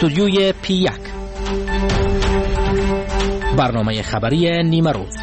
استودیوی P1 برنامه خبری نیمه روز.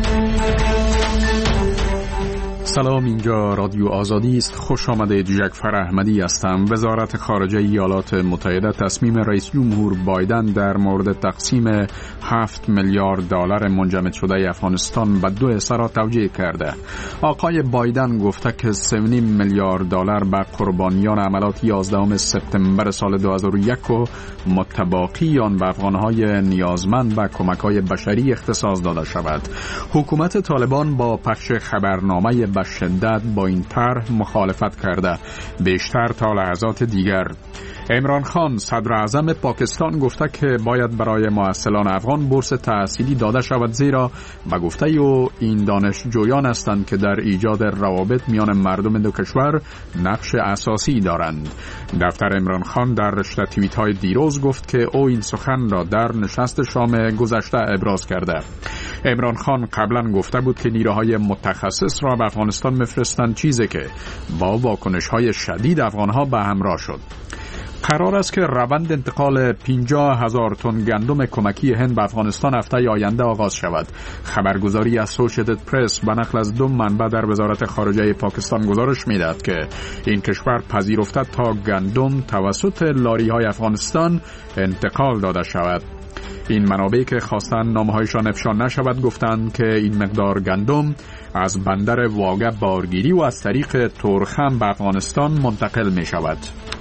سلام، اینجا رادیو آزادی است. خوش آمدید. جعفر احمدی هستم. وزارت خارجه ایالات متحده تصمیم رئیس جمهور بایدن در مورد تقسیم 7 میلیارد دلار منجمد شده افغانستان به دو حصه را توجیه کرده. آقای بایدن گفته که 3.5 میلیارد دلار به قربانیان عملیات 11 سپتامبر سال 2001 و متباقی آن به افغانهای نیازمند و کمک‌های بشری اختصاص داده شود. حکومت طالبان با پخش خبرنامه به شدت با این طرح مخالفت کرده، بیشتر تا لحظات دیگر. عمران خان صدر اعظم پاکستان گفته که باید برای مؤثران افغان بورس تحصیلی داده شود، زیرا به گفته او این دانشجویان هستند که در ایجاد روابط میان مردم دو کشور نقش اساسی دارند. دفتر عمران خان در رشته توییت های دیروز گفت که او این سخن را در نشست شام گذشته ابراز کرده. عمران خان قبلا گفته بود که نیروهای متخصص را به افغانستان میفرستند، چیزی که با واکنش های شدید افغانها به همراه شد. قرار است که روند انتقال 50,000 تن گندم کمکی هند به افغانستان هفته آینده آغاز شود. خبرگزاری اسوسییتد پرس به نقل از دو منبع در وزارت خارجه پاکستان گزارش می‌دهد که این کشور پذیرفته تا گندم توسط لاری‌های افغانستان انتقال داده شود. این منابع که خواستند نامه‌هایشان افشا نشود گفتند که این مقدار گندم از بندر واگه بارگیری و از طریق تورخم به افغانستان منتقل می شود.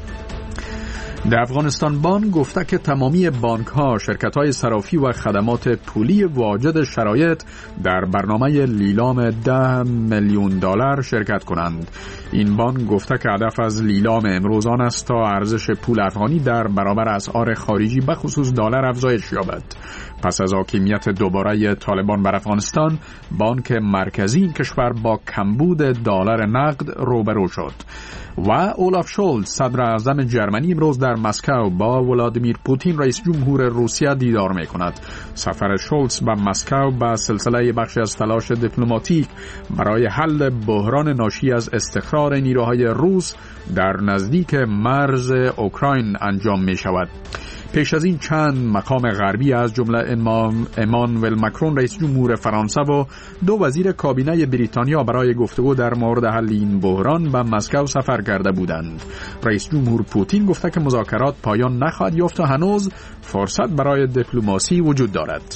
در افغانستان بانک گفته که تمامی بانک ها، شرکت های صرافی و خدمات پولی واجد شرایط در برنامه لیلام 10 میلیون دلار شرکت کنند. این بانک گفته که هدف از لیلام امروز آن است تا ارزش پول افغانی در برابر اسعار خارجی به خصوص دلار افزایش یابد. پس از حاکمیت دوباره طالبان بر افغانستان، بانک مرکزی این کشور با کمبود دلار نقد روبرو شد. و اولاف شولز صدر اعظم جرمنی امروز در مسکو با ولادیمیر پوتین رئیس جمهور روسیه دیدار می کند. سفر شولز به مسکو به سلسله بخشی از تلاش دیپلماتیک برای حل بحران ناشی از استقرار نیروهای روس در نزدیک مرز اوکراین انجام می شود. پیش از این چند مقام غربی از جمله امانوئل ماکرون رئیس جمهور فرانسه و دو وزیر کابینه بریتانیا برای گفتگو در مورد حل این بحران به مسکو سفر کرده بودند. رئیس جمهور پوتین گفته که مذاکرات پایان نخواهد یافت و هنوز فرصت برای دیپلماسی وجود دارد.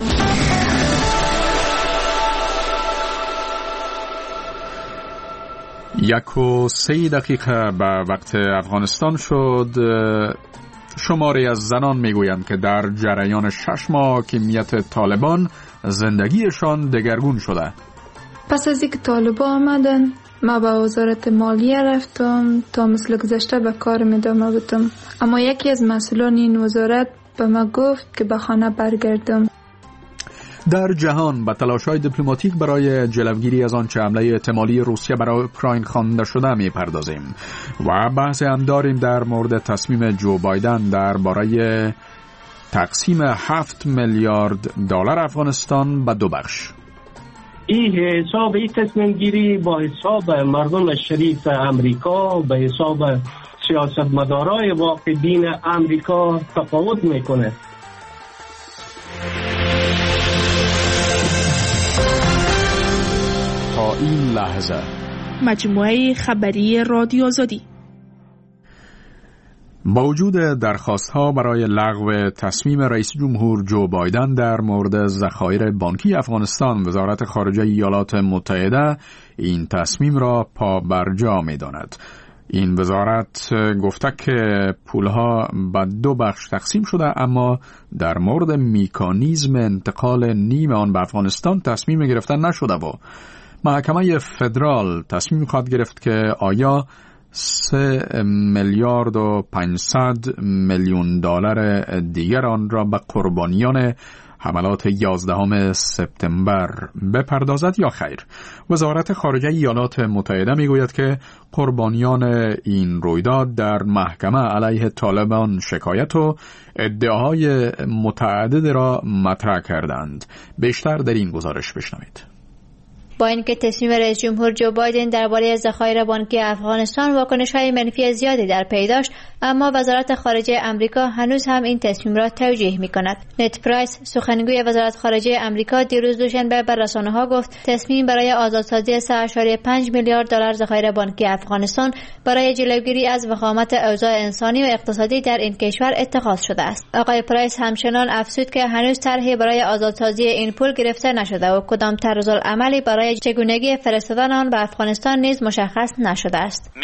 یک و 3 دقیقه به وقت افغانستان شد. شماری از زنان میگویند که در جریان 6 ماه حاکمیت طالبان زندگیشان دگرگون شده. پس از اینکه طالبان آمدن، ما به وزارت مالیه رفتم تا مثل گذشته به کارم ادامه بدم، اما یکی از مسئولان این وزارت به ما گفت که به خانه برگردم. در جهان به تلاش‌های دیپلماتیک برای جلوگیری از آنچه حمله احتمالی روسیه برای اوکراین خوانده شده می‌پردازیم و بحث هم داریم در مورد تصمیم جو بایدن درباره تقسیم 7 میلیارد دلار افغانستان به دو بخش. این حساب این تصمیم گیری با حساب مردم شریف امریکا به حساب سیاستمدارای واقع بین امریکا تفاوت میکنه. تا این لحظه مجموعه خبری رادیو آزادی. با وجود درخواست‌ها برای لغو تصمیم رئیس جمهور جو بایدن در مورد ذخایر بانکی افغانستان، وزارت خارجه ایالات متحده این تصمیم را پابرجا می‌داند. این وزارت گفته که پولها به دو بخش تقسیم شده، اما در مورد مکانیزم انتقال نیم آن به افغانستان تصمیم گرفتن نشده و محکمه فدرال تصمیم خواهد گرفت که آیا 3 میلیارد و 500 میلیون دلار دیگر آن را به قربانیان حملات 11 سپتامبر بپردازد یا خیر. وزارت خارجه ایالات متحده میگوید که قربانیان این رویداد در محکمه علیه طالبان شکایت و ادعاهای متعدد را مطرح کردند. بیشتر در این گزارش بشنوید. با اینکه تصمیم رئیس جمهور جو بایدن درباره ذخایر بانکی افغانستان واکنش‌های منفی زیادی در پی داشت، اما وزارت خارجه آمریکا هنوز هم این تصمیم را توجیه می‌کند. نت پرایس، سخنگوی وزارت خارجه آمریکا، دیروز دوشنبه به رسانه‌ها گفت تصمیم برای آزادسازی 3.5 میلیارد دلار ذخایر بانکی افغانستان برای جلوگیری از وخامت اوضاع انسانی و اقتصادی در این کشور اتخاذ شده است. آقای پرایس همچنان افزود که هنوز طرحی برای آزادسازی این پول گرفته نشده و کدام طرزالعملی برای چگونگی فرستادن آن به افغانستان نیز مشخص نشده است.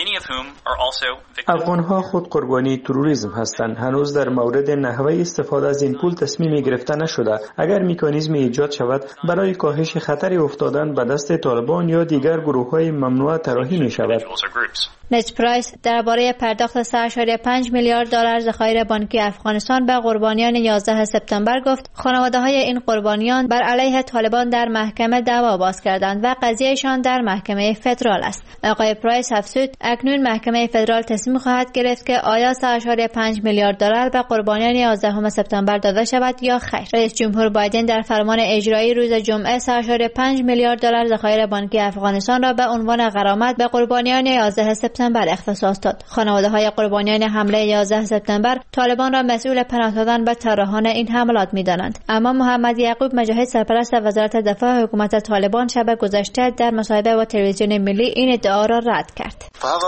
افغان‌ها خود قربانی تروریسم هستند. هنوز در مورد نحوه استفاده از این پول تصمیمی گرفته نشده. اگر مکانیزمی ایجاد شود برای کاهش خطر افتادن به دست طالبان یا دیگر گروه‌های ممنوعه طراحی می‌شود. نت پرایس درباره پرداخت 3.5 میلیارد دلار ذخایر بانکی افغانستان به قربانیان 11 سپتامبر گفت خانواده‌های این قربانیان بر علیه طالبان در محکمه دعوا باز کردند و قضیهشان در محکمه فدرال است. آقای پرایس افزود اکنون محکمه فدرال تصمیم خواهد گرفت که آیا 3.5 میلیارد دلار به قربانیان 11 سپتامبر داده شود یا خیر. رئیس جمهور بایدن در فرمان اجرایی روز جمعه 3.5 میلیارد دلار ذخایر بانکی افغانستان را به عنوان غرامت به قربانیان 11 سپتامبر اختصاص داد. خانواده‌های قربانیان حمله 11 سپتامبر طالبان را مسئول پناه دادن به طراحان این حملات می‌دانند. اما محمد یعقوب مجاهد، سرپرست وزارت دفاع حکومت طالبان، شب گذشته در مصاحبه با تلویزیون ملی این ادعا را رد کرد.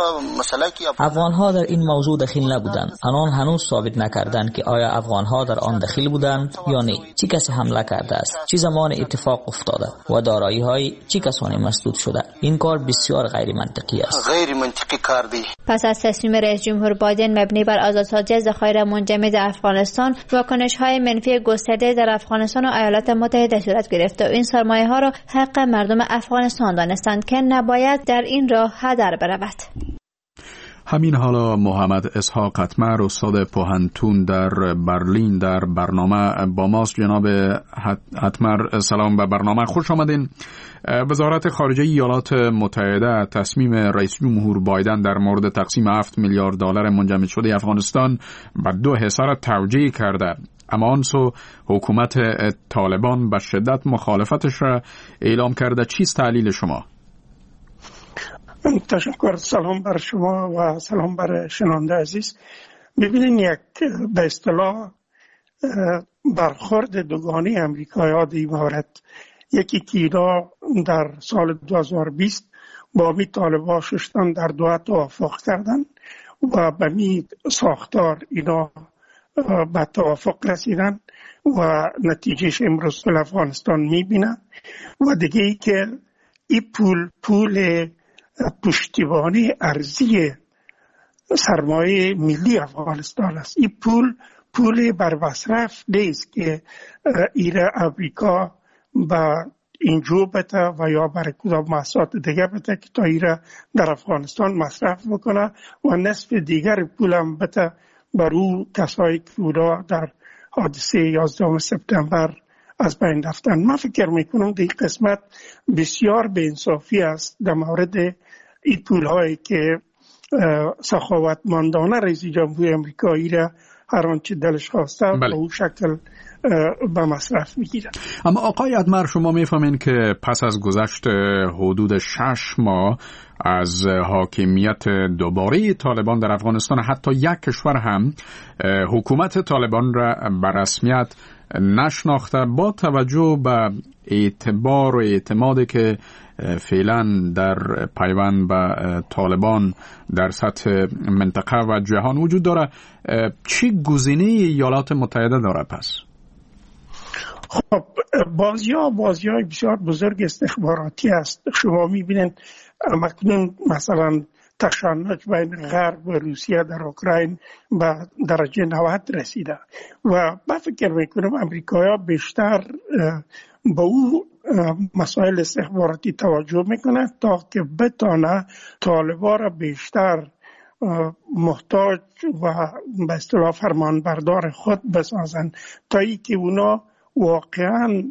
افغان‌ها در این موضوع دخیل نبودند. آنان هنوز ثابت نکردند که آیا افغان‌ها در آن دخیل بودند یا نه. چه کسی حمله کرده است؟ چه زمان اتفاق افتاده و دارایی‌های چه کسانی مسدود شده؟ این کار بسیار غیر منطقی است. غیر منطقی کار دی. پس از تصمیم رئیس جمهور بایدن مبنی بر آزادسازی ذخایر منجمد افغانستان، واکنش‌های منفی گسترده در افغانستان و ایالات متحده صورت گرفته و این سرمایه‌ها را حق مردم افغانستان دانستند که نباید در این راه هدر برود. همین حالا محمد اسحاق اتمر، استاد پوهنتون در برلین، در برنامه با ماست. جناب اتمر، سلام به برنامه، خوش آمدین. وزارت خارجه ایالات متحده تصمیم رئیس جمهور بایدن در مورد تقسیم 7 میلیارد دلار منجمد شده افغانستان به دو حصه را توجیه کرده. اما آنسو حکومت طالبان به شدت مخالفتش را اعلام کرده. چیست تعلیل شما؟ تشکر. سلام بر شما و سلام بر شنونده عزیز. ببینین، یک به اصطلاح برخورد دوگانه امریکایی‌ها در این مورد، یکی که اینا در سال 2020 با می طالبان ششتن در دوحه توافق کردن و به می ساختار اینا به توافق رسیدن و نتیجهش امروز در افغانستان می بینن. و دیگه ای که این پول پشتیبانی ارزی سرمایه ملی افغانستان است. این پول بر مصرف نیست که ایره امریکا با اینجا بته و یا برای کدام محصولات دیگه بته که تا ایره در افغانستان مصرف بکنه و نصف دیگر پولم بته برای کسایی که اونا در حادثه 11 سپتامبر از بین رفتن. من فکر میکنم این قسمت بسیار بی‌انصافی است در مورد این پولهایی که سخاوتمندانه رئیس جمهور امریکایی را هر آنچه دلش خواسته به اون شکل به مصرف میگیرن. اما آقای اتمر، شما میفهمین که پس از گذشت حدود 6 ماه از حاکمیت دوباره طالبان در افغانستان، حتی یک کشور هم حکومت طالبان را به رسمیت نشناخته، با توجه به اعتبار و اعتمادی که فعلا در پیوند به طالبان در سطح منطقه و جهان وجود داره، چی گزینه ایالات متحده داره پس؟ خب بازی‌های بسیار بزرگ استخباراتی است. شما می‌بینید مکنون مثلا تشنج بین غرب و روسیه در اوکراین به درجه 90 رسیده و من فکر میکنم امریکایی‌ها بیشتر به او مسائل استخباراتی توجه میکنه تا که بتانه طالبان را بیشتر محتاج و به اصطلاح فرمانبردار خود بسازن، تا ای که اونا واقعا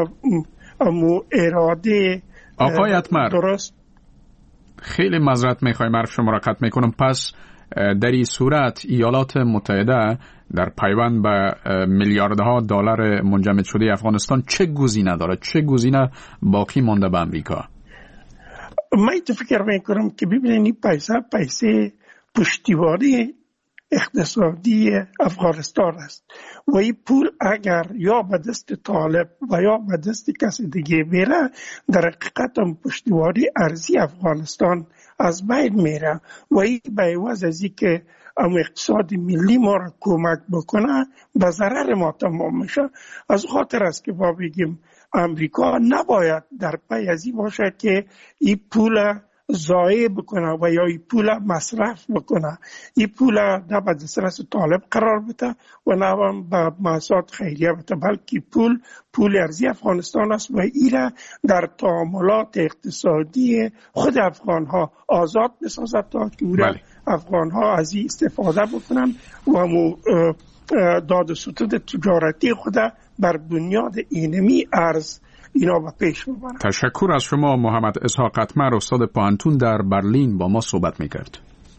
اراده آقای اتمر درست. خیلی معذرت میخوایم، حرف شما را قطع میکنم. پس در این صورت ایالات متحده در پیوند به میلیاردها دلار منجمد شده افغانستان چه گزینه داره؟ چه گزینه باقی مانده به امریکا؟ من فکر میکنم که ببینید پیسه پشتیبانی اقتصادی افغانستان است و این پول اگر یا به دست طالب و یا به دست کسی دیگه میره در حقیقت هم پشتیبانی ارضی افغانستان از بین میره و این به عوض از این که اقتصاد ملی ما را کمک بکنه به ضرر ما تمام میشه. از خاطر است که ما بگیم امریکا نباید در پی از این باشه که این پول ضایع بکنه و یا این پول مصرف بکنه. این پول نه به دسترس طالب قرار بده و نه به مؤسسات خیریه بده، بلکه پول ارضی افغانستان است و این در تعاملات اقتصادی خود افغان ها آزاد بسازد تا که افغان ها از این استفاده بکنن و داد و ستد تجارتی خود بر بنیاد اینمی ارز اینا به پیش ببرن. تشکر از شما محمد اسحاق قطمر، استاد پانتون در برلین با ما صحبت میکرد.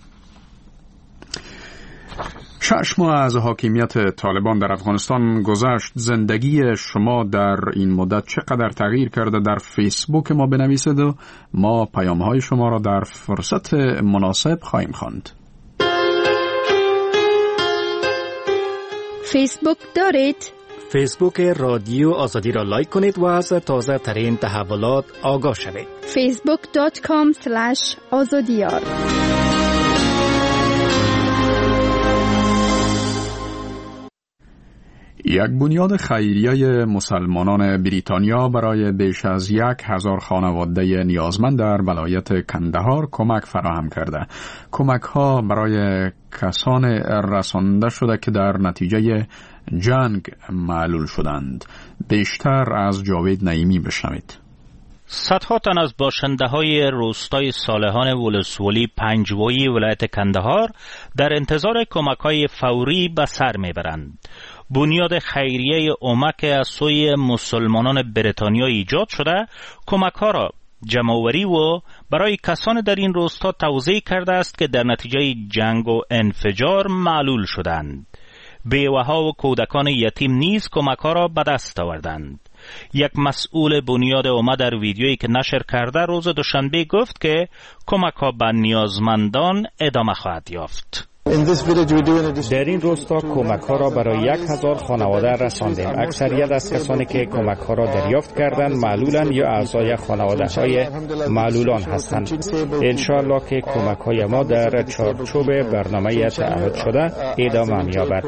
6 ماه از حاکمیت طالبان در افغانستان گذشت. زندگی شما در این مدت چقدر تغییر کرده؟ در فیسبوک ما بنویسید و ما پیام‌های شما را در فرصت مناسب خواهیم خواند. فیسبوک دارید؟ فیسبوک رادیو آزادی را لایک کنید و از تازه ترین تحولات آگاه شوید. facebook.com/azadiyar. یک بنیاد خیریه مسلمانان بریتانیا برای بیش از 1000 خانواده نیازمند در ولایت کندهار کمک فراهم کرده. کمک ها برای کسان رسانده شده که در نتیجه جنگ معلول شدند. بیشتر از جاوید نعیمی بشنوید. صدها تن از باشنده های روستای صالحان ولسوالی پنجوایی ولایت کندهار در انتظار کمک های فوری به سر میبرند. بنیاد خیریه اومک از سوی مسلمانان بریتانیا ایجاد شده کمک ها را جمع‌آوری و برای کسان در این روستا توزیع کرده است که در نتیجه جنگ و انفجار معلول شدند. بیوه‌ها و کودکان یتیم نیز کمک‌ها را به دست آوردند. یک مسئول بنیاد اومد در ویدیویی که نشر کرده روز دوشنبه گفت که کمک‌ها به نیازمندان ادامه خواهد یافت. در این روستا کمک‌ها را برای 1000 خانواده رساندیم. اکثریت از کسانی که کمک‌ها را دریافت کردند معلولان یا اعضای خانواده‌های معلولان هستند. انشاءالله که کمک‌های ما در چارچوب برنامه تعهد شده ادامه می‌یابد.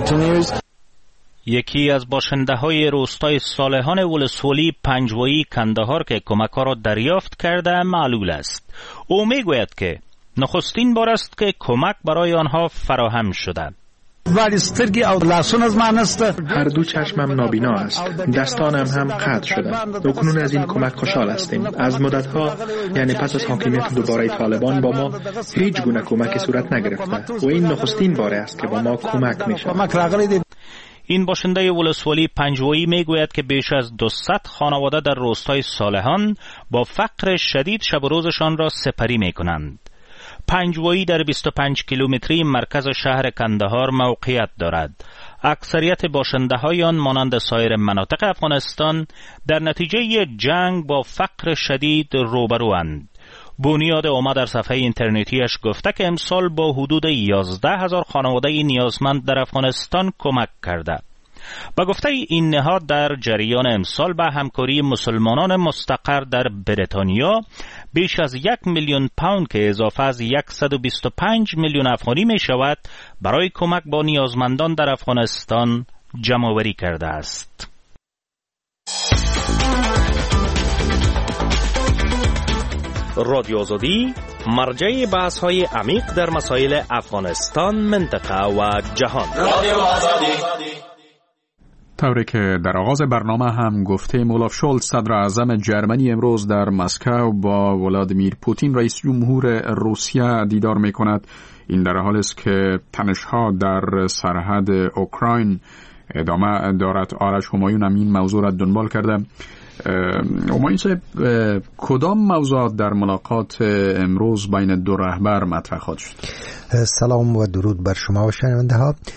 یکی از باشنده‌های روستای صالحان ولسوالی پنجوایی کندهار که کمک‌ها را دریافت کرده معلول است. او می‌گوید که نخستین بار است که کمک برای آنها فراهم شده. هر دو چشمم نابینا است، دستانم هم قطع شده. اکنون از این کمک خوشحال هستیم. از مدتها یعنی پس از حاکمیت دوباره طالبان با ما هیچ گونه کمکی صورت نگرفته و این نخستین بار است که با ما کمک می شود. این باشنده ولسوالی پنجوایی میگوید که بیش از 200 خانواده در روستای صالحان با فقر شدید شب و روزشان را سپری می کنند. پنجوایی در 25 کیلومتری مرکز شهر کندهار موقعیت دارد. اکثریت باشنده های آن مانند سایر مناطق افغانستان در نتیجه جنگ با فقر شدید روبروند. بنیاد اومد در صفحه اینترنتیش گفته که امسال با حدود 11,000 خانواده نیازمند در افغانستان کمک کرده. با گفته این نهاد در جریان امسال به همکاری مسلمانان مستقر در بریتانیا بیش از 1 میلیون پوند که اضافه از 125 میلیون افغانی می شود برای کمک با نیازمندان در افغانستان جمع‌آوری کرده است. رادیو آزادی مرجع بحث‌های عمیق در مسائل افغانستان، منطقه و جهان. رادیو آزادی. طوری که در آغاز برنامه هم گفتیم، اولاف شولز صدر اعظم جرمنی امروز در مسکو با ولادیمیر پوتین رئیس جمهور روسیه دیدار می کند. این در حالی است که تنش‌ها در سرحد اوکراین ادامه دارد. آرش همایون هم این موضوع را دنبال کرده. همایون صاحب، کدام موضوعات در ملاقات امروز بین دو رهبر مطرح خواهد شد؟ سلام و درود بر شما و شنونده ها.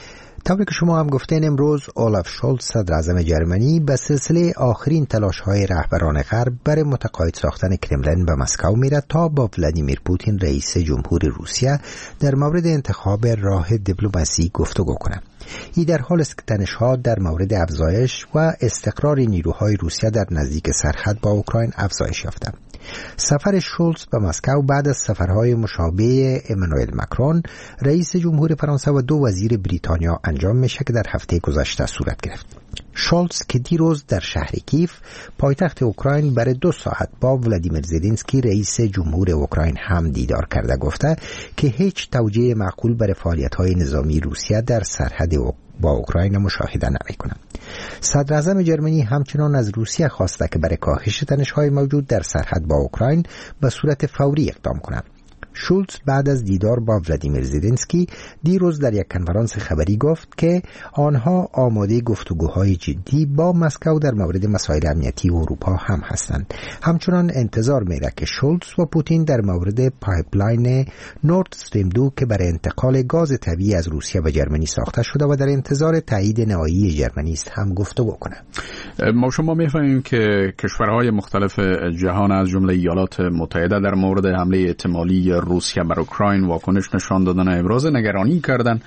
طوری که شما هم گفتین، امروز اولاف شولز صدر اعظم جرمنی به سلسله آخرین تلاش‌های رهبران غرب برای متقاعد ساختن کرملین به مسکو میره تا با ولادیمیر پوتین رئیس جمهور روسیه در مورد انتخاب راه دیپلماسی گفتگو کنه. این در حال است که تنش‌ها در مورد افزایش و استقرار نیروهای روسیه در نزدیک سرحد با اوکراین افزایش یافته. سفر شولز به مسکو بعد از سفرهای مشابه امانوئل مکرون رئیس جمهور فرانسه و 2 وزیر بریتانیا انجام میشه که در هفته گذشته صورت گرفت. شولز که دیروز در شهر کیف پایتخت اوکراین برای 2 ساعت با ولادیمیر زلنسکی رئیس جمهور اوکراین هم دیدار کرده، گفته که هیچ توجیه معقول برای فعالیت‌های نظامی روسیه در سرحد با اوکراین مشاهده نمی‌کنه. صدر اعظم جرمنی همچنان از روسیه خواسته که برای کاهش تنش‌های موجود در سرحد با اوکراین به صورت فوری اقدام کنه. شولز بعد از دیدار با ولادیمیر زلنسکی دیروز در یک کنفرانس خبری گفت که آنها آماده گفتگوهای جدی با مسکو در مورد مسائل امنیتی اروپا هم هستند. همچنان انتظار میره که شولز و پوتین در مورد پایپلاین نورد استریم 2 که برای انتقال گاز طبیعی از روسیه به جرمنی ساخته شده و در انتظار تایید نهایی جرمنی است هم گفتگو کنند. ما شما می‌فهمیم که کشورهای مختلف جهان از جمله ایالات متحده در مورد حمله احتمالی روسیه بر اوکراین واکنش نشان دادن، ابراز نگرانی کردن.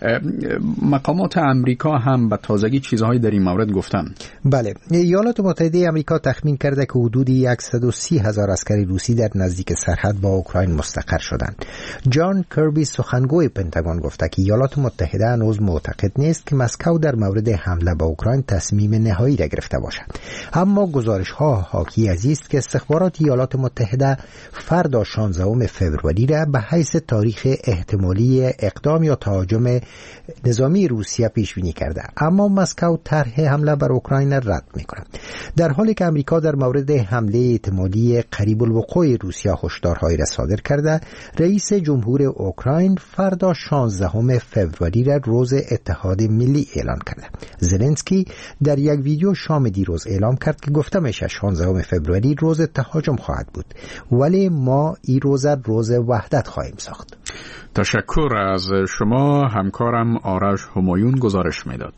مقامات امریکا هم به تازگی چیزهایی در این مورد گفتن. بله، ایالات متحده آمریکا تخمین کرده که حدود 130,000 عسکر روسی در نزدیک سرحد با اوکراین مستقر شدند. جان کربی سخنگوی پنتاگون گفته که ایالات متحده هنوز معتقد نیست که مسکو در مورد حمله به اوکراین تصمیم نهایی را گرفته باشد، اما گزارش‌ها حاکی از است که استخبارات ایالات متحده فردا 16 فوریه را به حیث تاریخ احتمالی اقدام یا تهاجم نظامی روسیه پیش بینی کرده، اما مسکو طرح حمله بر اوکراین را رد می‌کند. در حالی که آمریکا در مورد حمله احتمالی قریب الوقوع روسیه هشدارهایی را صادر کرده، رئیس جمهور اوکراین فردا 16 فوریه را روز اتحاد ملی اعلان کرده. زلنسکی در یک ویدیو شام دیروز اعلام کرد که گفته میشه 16 فوریه روز تهاجم خواهد بود، ولی ما این روز وحدت خواهیم ساخت. تشکر از شما. همکارم آرش همایون گزارش میداد.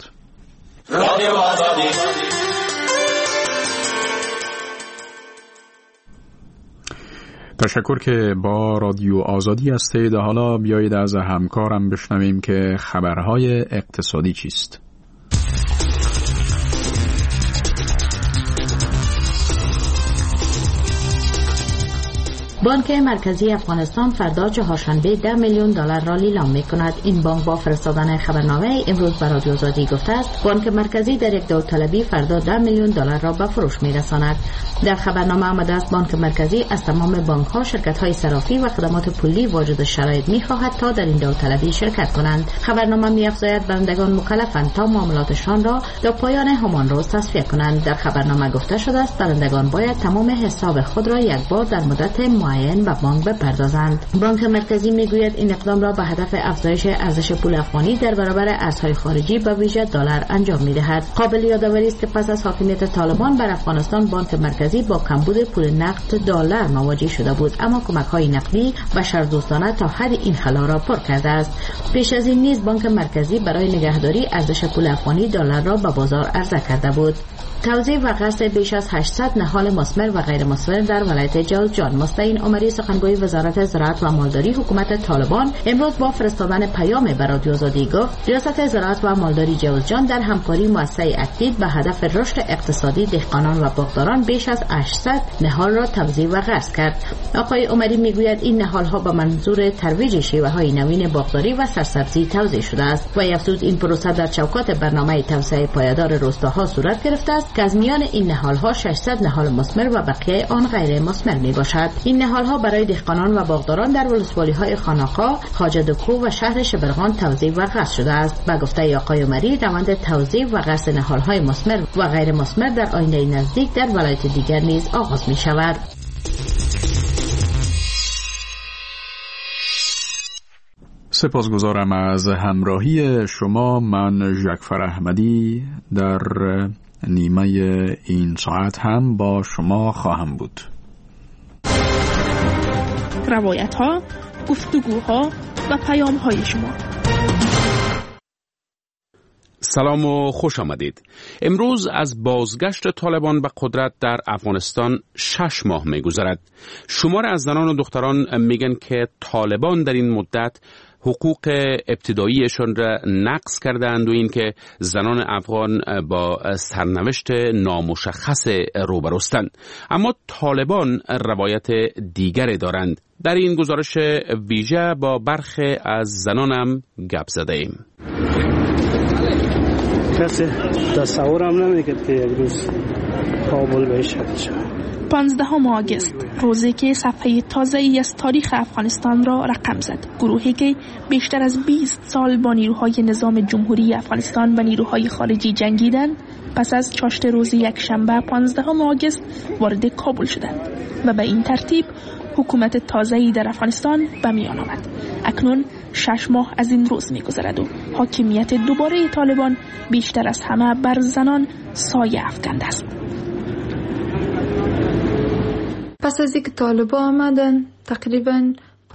تشکر که با رادیو آزادی هستید. حالا بیایید از همکارم بشنویم که خبرهای اقتصادی چیست. بانک مرکزی افغانستان فردا چهارشنبه 10 میلیون دلار را لیلام می‌کند. این بانک با فرستادن خبرنامه امروز به رادیو آزادی گفته است بانک مرکزی در یک داوطلبی فردا 10 میلیون دلار را به فروش می‌رساند. در خبرنامه آمده است بانک مرکزی از تمام بانک‌ها، شرکت‌های صرافی و خدمات پولی واجد شرایط می‌خواهد تا در این داوطلبی شرکت کنند. خبرنامه می‌افزاید بندگان مکلفند تا معاملاتشان را تا پایان همان روز تصفیه کنند. در خبرنامه گفته شده است برندگان باید تمام حساب خود را یک بار در مدت معین به بانک بپردازند. بانک مرکزی میگوید این اقدام را به هدف افزایش ارزش پول افغانی در برابر ارزهای خارجی به ویژه دلار انجام می‌دهد. قابل یادآوری است که پس از حاکمیت طالبان بر افغانستان بانک مرکزی با کمبود پول نقد دلار مواجه شده بود، اما کمک‌های نقدی بشردوستانه تا حد این خلا را پر کرده است. پیش از این نیز بانک مرکزی برای نگهداری ارزش پول افغانی دلار را به بازار عرضه کرده بود. توزیع و قرض بیش از 800 نهال مثمر و غیر مثمر در ولایت جوزجان. مستعین عمری سخنگوی وزارت زراعت و مالداری حکومت طالبان امروز با فرستادن پیام به رادیو آزادی گفت ریاست زراعت و مالداری جوزجان در همکاری مؤسسه اکتید به هدف رشد اقتصادی دهقانان و باغداران بیش از 800 نهال را توزیع و قرض کرد. آقای عمری میگوید این نهال ها به منظور ترویج شیوه های نوین باغداری و سرسبزی توزیع شده است و افزود این پروسه در چوکات برنامه توسعه پایدار روستاها صورت گرفته است که از میان این نهال‌ها 600 نهال مثمر و بقیه آن غیر مثمر میباشد. این نهال‌ها برای دهقانان و باغداران در ولسوالی‌های خانقاه، خواجه‌دکو و شهر شبرغان توزیع و قرض شده است. به گفته آقای عمری روند توزیع و قرض نهال‌های مثمر و غیر مثمر در آینده نزدیک در ولایت دیگر نیز آغاز می‌شود. سپاسگزارم از همراهی شما. من ژکفر احمدی در نیمه این ساعت هم با شما خواهم بود. روایت ها، گفتگوها و پیام های شما. سلام و خوش آمدید. امروز از بازگشت طالبان به قدرت در افغانستان 6 ماه می‌گذرد. شمار از زنان و دختران میگن که طالبان در این مدت حقوق ابتداییشان را نقض کردند و اینکه زنان افغان با سرنوشت نامشخص روبروستند. اما طالبان روایت دیگری دارند. در این گزارش ویژه با برخی از زنانم گپ زده ایم. کسی تصورم نمیکرد که یک روز کابل بشه. 15 آگوست، روزی که صفحه تازه‌ای از تاریخ افغانستان را رقم زد. گروهی که بیشتر از 20 سال با نیروهای نظام جمهوری افغانستان و نیروهای خارجی جنگیدند، پس از چاشت روز یک شنبه 15 آگوست وارد کابل شدند و به این ترتیب حکومت تازه‌ای در افغانستان به میان آمد. اکنون 6 ماه از این روز می‌گذرد و حاکمیت دوباره طالبان بیشتر از همه بر زنان سایه افکنده است. پس از اینکه طالبان آمدن تقریباً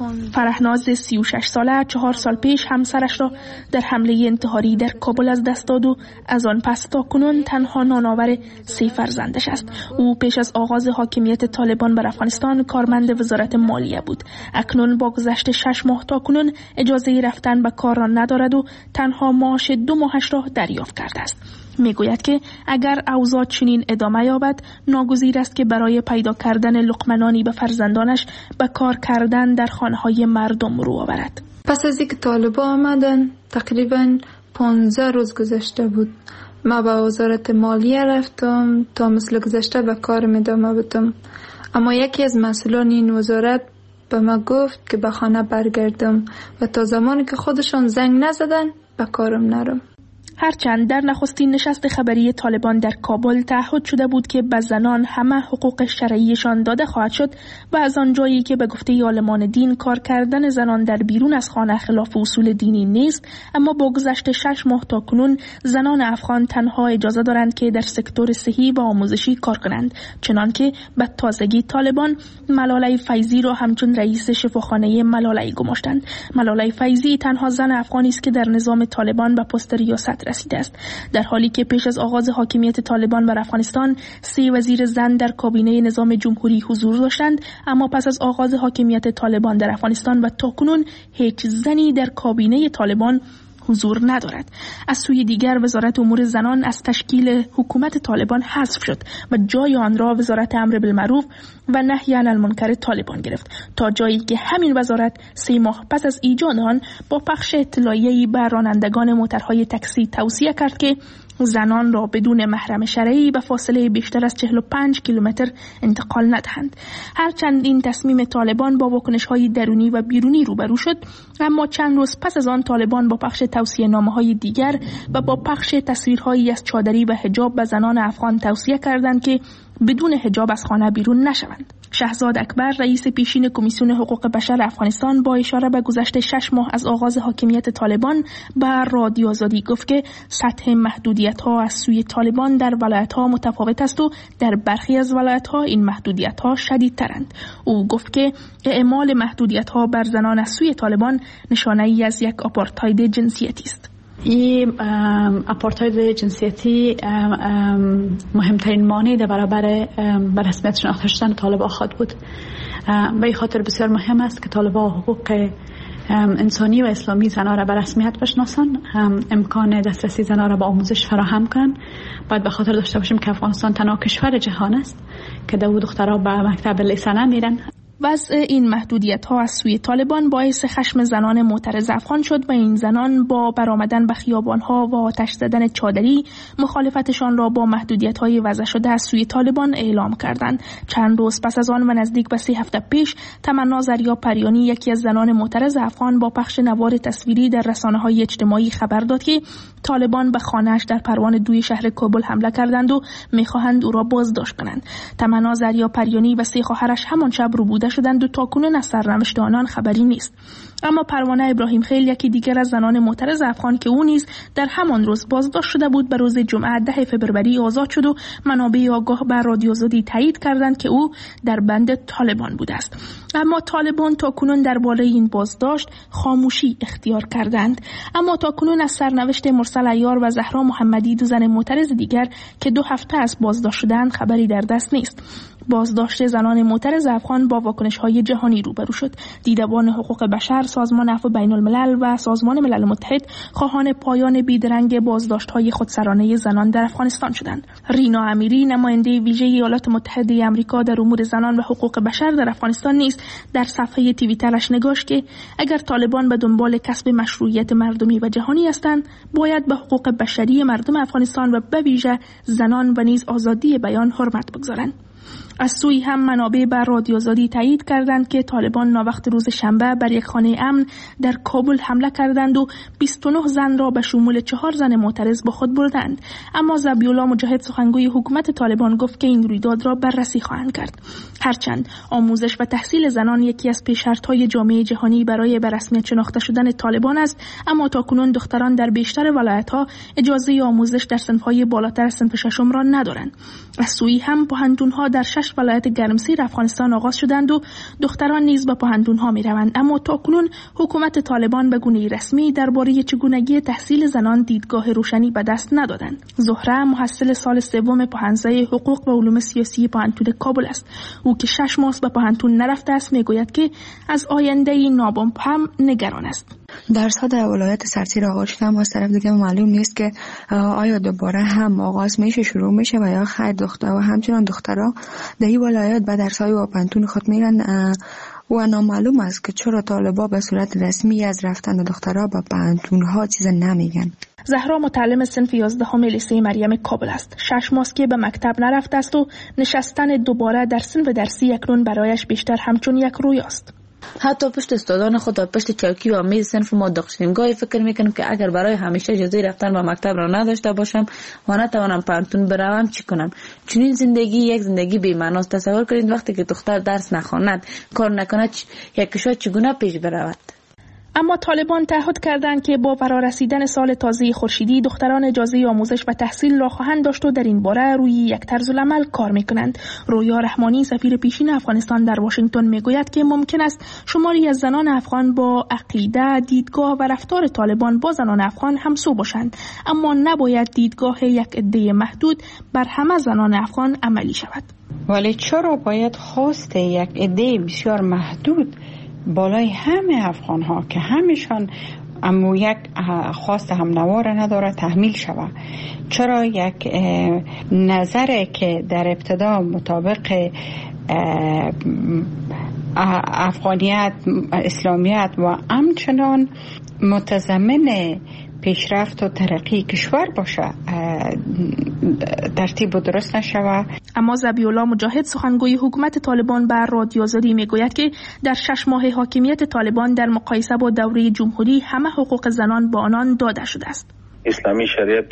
فرهناز 36 ساله 4 سال پیش همسرش را در حمله انتحاری در کابل از دست داد و از آن پس تا کنون تنها نانآور 3 فرزندش است. او پیش از آغاز حاکمیت طالبان بر افغانستان کارمند وزارت مالیه بود. اکنون با گذشت 6 ماه تا کنون اجازه رفتن به کار را ندارد و تنها معاش 2 ماهش را دریافت کرده است. میگوید که اگر اوضاع چنین ادامه یابد ناگزیر است که برای پیدا کردن لقمه به فرزندانش به کار کردن در خانه‌های مردم رو آورد. پس از اینکه طالبان آمدن تقریباً 15 روز گذشته بود. ما به وزارت مالیه رفتم تا مثل گذشته به کارم ادامه بدم، اما یکی از مسئولان این وزارت به ما گفت که به خانه برگردم و تا زمانی که خودشان زنگ نزدن به کارم نرم. هرچند در نخستین نشست خبری طالبان در کابل تعهد شده بود که به زنان همه حقوق شرعیشان داده خواهد شد و از آن جایی که به گفته عالمان دین کار کردن زنان در بیرون از خانه خلاف اصول دینی نیست، اما با گذشت 6 ماه تا کنون زنان افغان تنها اجازه دارند که در سکتور صحی و آموزشی کار کنند، چنانکه به تازگی طالبان ملاله فیضی را همچون رئیس شفاخانه ملاله گماشتند. ملاله فیضی تنها زن افغانی است که در نظام طالبان به پست ریاست رسیده است، در حالی که پیش از آغاز حاکمیت طالبان بر افغانستان 3 وزیر زن در کابینه نظام جمهوری حضور داشتند، اما پس از آغاز حاکمیت طالبان در افغانستان و تاکنون هیچ زنی در کابینه طالبان حضور ندارد. از سوی دیگر وزارت امور زنان از تشکیل حکومت طالبان حذف شد و جای آن را وزارت امر بالمعروف و نهی عن المنکر طالبان گرفت، تا جایی که همین وزارت 3 ماه پس از ایجاد آن با پخش اطلاعیه‌ای بر رانندگان موترهای تاکسی توصیه کرد که زنان را بدون محرم شرعی به فاصله بیشتر از 45 کیلومتر انتقال ندهند. هرچند این تصمیم طالبان با واکنش‌های درونی و بیرونی روبرو شد، اما چند روز پس از آن طالبان با پخش توصیه‌نامه‌های دیگر و با پخش تصویرهایی از چادری و حجاب به زنان افغان توصیه کردند که بدون حجاب از خانه بیرون نشوند. شهزاد اکبر رئیس پیشین کمیسیون حقوق بشر افغانستان با اشاره به گذشت 6 ماه از آغاز حاکمیت طالبان بر رادیو آزادی گفت که سطح محدودیت‌ها از سوی طالبان در ولایت‌ها متفاوت است و در برخی از ولایت‌ها این محدودیت‌ها شدیدترند. او گفت که اعمال محدودیت‌ها بر زنان از سوی طالبان نشانه‌ای از یک آپارتاید جنسیتی است. این آپارتاید جنسیتی مهمترین مانع در برابر رسمیت شناخته شدن طالبان خواهد بود. به این خاطر بسیار مهم است که طالبان حقوق انسانی و اسلامی زنان را به رسمیت بشناسند، امکان دسترسی زنان را به آموزش فراهم کنند. باید به خاطر داشته باشیم که افغانستان تنها کشور جهان است که دخترها به مکتب لیسه نمیرن. وضع این محدودیت‌ها از سوی طالبان باعث خشم زنان معترض افغان شد و این زنان با برآمدن به خیابان‌ها و آتش زدن چادری مخالفتشان را با محدودیت‌های وضع شده از سوی طالبان اعلام کردند. چند روز پس از آن و نزدیک به 3 هفته پیش تمنا زریابپریانی یکی از زنان معترض افغان با پخش نوار تصویری در رسانه‌های اجتماعی خبر داد که طالبان به خانه‌اش در پروان 2 شهر کابل حمله کردند و می‌خواهند او را بازداشت کنند. تمنا زریابپریانی و 3 خواهرش همان شب ربوده شدند و تاکنون از سرنوشت آنان خبری نیست. اما پروانه ابراهیم خیل یکی دیگر از زنان معترض افغان که او نیز در همان روز بازداشت شده بود به روز جمعه 10 فوریه آزاد شد و منابع آگاه بر رادیو آزادی تایید کردند که او در بند طالبان بوده است. اما طالبان تاکنون درباره این بازداشت خاموشی اختیار کردند. اما تاکنون از سرنوشت مرسل مرسل عیار و زهرا محمدی، 2 زن معترض دیگر که 2 هفته از بازداشت شدند، خبری در دست نیست. بازداشت زنان معترض افغان با واکنش‌های جهانی روبرو شد. دیدبان حقوق بشر، سازمان عفو بین‌الملل و سازمان ملل متحد خواهان پایان بیدرنگ بازداشت‌های خودسرانه زنان در افغانستان شدند. رینا امیری، نماینده ویژه ایالات متحده آمریکا در امور زنان و حقوق بشر در افغانستان نیز در صفحه توییترش نگاشت که اگر طالبان به دنبال کسب مشروعیت مردمی و جهانی هستند، باید به حقوق بشری مردم افغانستان و به ویژه زنان و نیز آزادی بیان حرمت بگذارند. از سوی هم منابع بر رادیو آزادی تایید کردند که طالبان ناوقت روز شنبه بر یک خانه امن در کابل حمله کردند و 29 زن را به شمول 4 زن معترض با خود بردند. اما ذبیح‌الله مجاهد، سخنگوی حکومت طالبان، گفت که این رویداد را بررسی خواهند کرد. هرچند آموزش و تحصیل زنان یکی از پیش‌شرط‌های جامعه جهانی برای به رسمیت شناخته شدن طالبان است، اما تاکنون دختران در بیشتر ولایت‌ها اجازه آموزش در صنف‌های بالاتر از صنف 6 را ندارند. از سوی هم پوهنتون‌ها در 6 ولایت گرمسیر افغانستان آغاز شدند و دختران نیز به پوهنتون‌ها می‌روند، اما تاکنون حکومت طالبان به گونه رسمی درباره چگونگی تحصیل زنان دیدگاه روشنی به دست ندادند. زهره محصل سال 3 پوهن‌زای حقوق و علوم سیاسی پوهنتون کابل است. او که 6 ماه به پوهنتون نرفته است میگوید که از آینده نامبهم نگران است. درس‌ها در ولایت سرسیر آغاز شده، اما از طرف دیگه معلوم نیست که آیا دوباره هم آغاز میشه، شروع میشه و یا خیر دختر و همچنان دخترها در این ولایت به درس‌های و پوهنتون خود میرن و نامعلوم است که چرا طالبا به صورت رسمی از رفتن دخترها به پوهنتون‌ها چیز نمیگن. زهرا متعلم صنف 11 لیسه مریم کابل است. 6 ماه که به مکتب نرفته است و نشستن دوباره در صنف درسی اکنون برایش بیشتر همچون یک رویاست. حتی پشت استادان خود و پشت چوکی و میز صنف ما داشتیم. گاهی فکر میکنم که اگر برای همیشه اجازه رفتن به مکتب را نداشته باشم و نتوانم پانتون بروم چی کنم؟ چون این زندگی یک زندگی بی‌معناست. تصور کنید وقتی که دختر درس نخواند، کار نکند، یک کشور چگونه پیش برود؟ اما طالبان تعهد کردند که با فرارسیدن سال تازه خورشیدی دختران اجازه آموزش و تحصیل را خواهند داشت و در این باره روی یک طرز العمل کار میکنند. رویا رحمانی، سفیر پیشین افغانستان در واشنگتن، میگوید که ممکن است شماری از زنان افغان با عقیده، دیدگاه و رفتار طالبان با زنان افغان همسو باشند، اما نباید دیدگاه یک عده محدود بر همه زنان افغان عملی شود. ولی چرا باید خواست یک عده بسیار محدود بالای همه افغان ها که همیشان اما یک خواست هم نوار نداره تحمیل شود؟ چرا یک نظر که در ابتدا مطابق افغانیت، اسلامیت و همچنان متضمن پیشرفت و ترقی کشور باشه ترتیب و درست نشود؟ اما ذبیح‌الله مجاهد، سخنگوی حکومت طالبان، بر رادیو آزادی میگوید که در 6 ماه حاکمیت طالبان در مقایسه با دوره جمهوری همه حقوق زنان با آنان داده شده است. اسلامی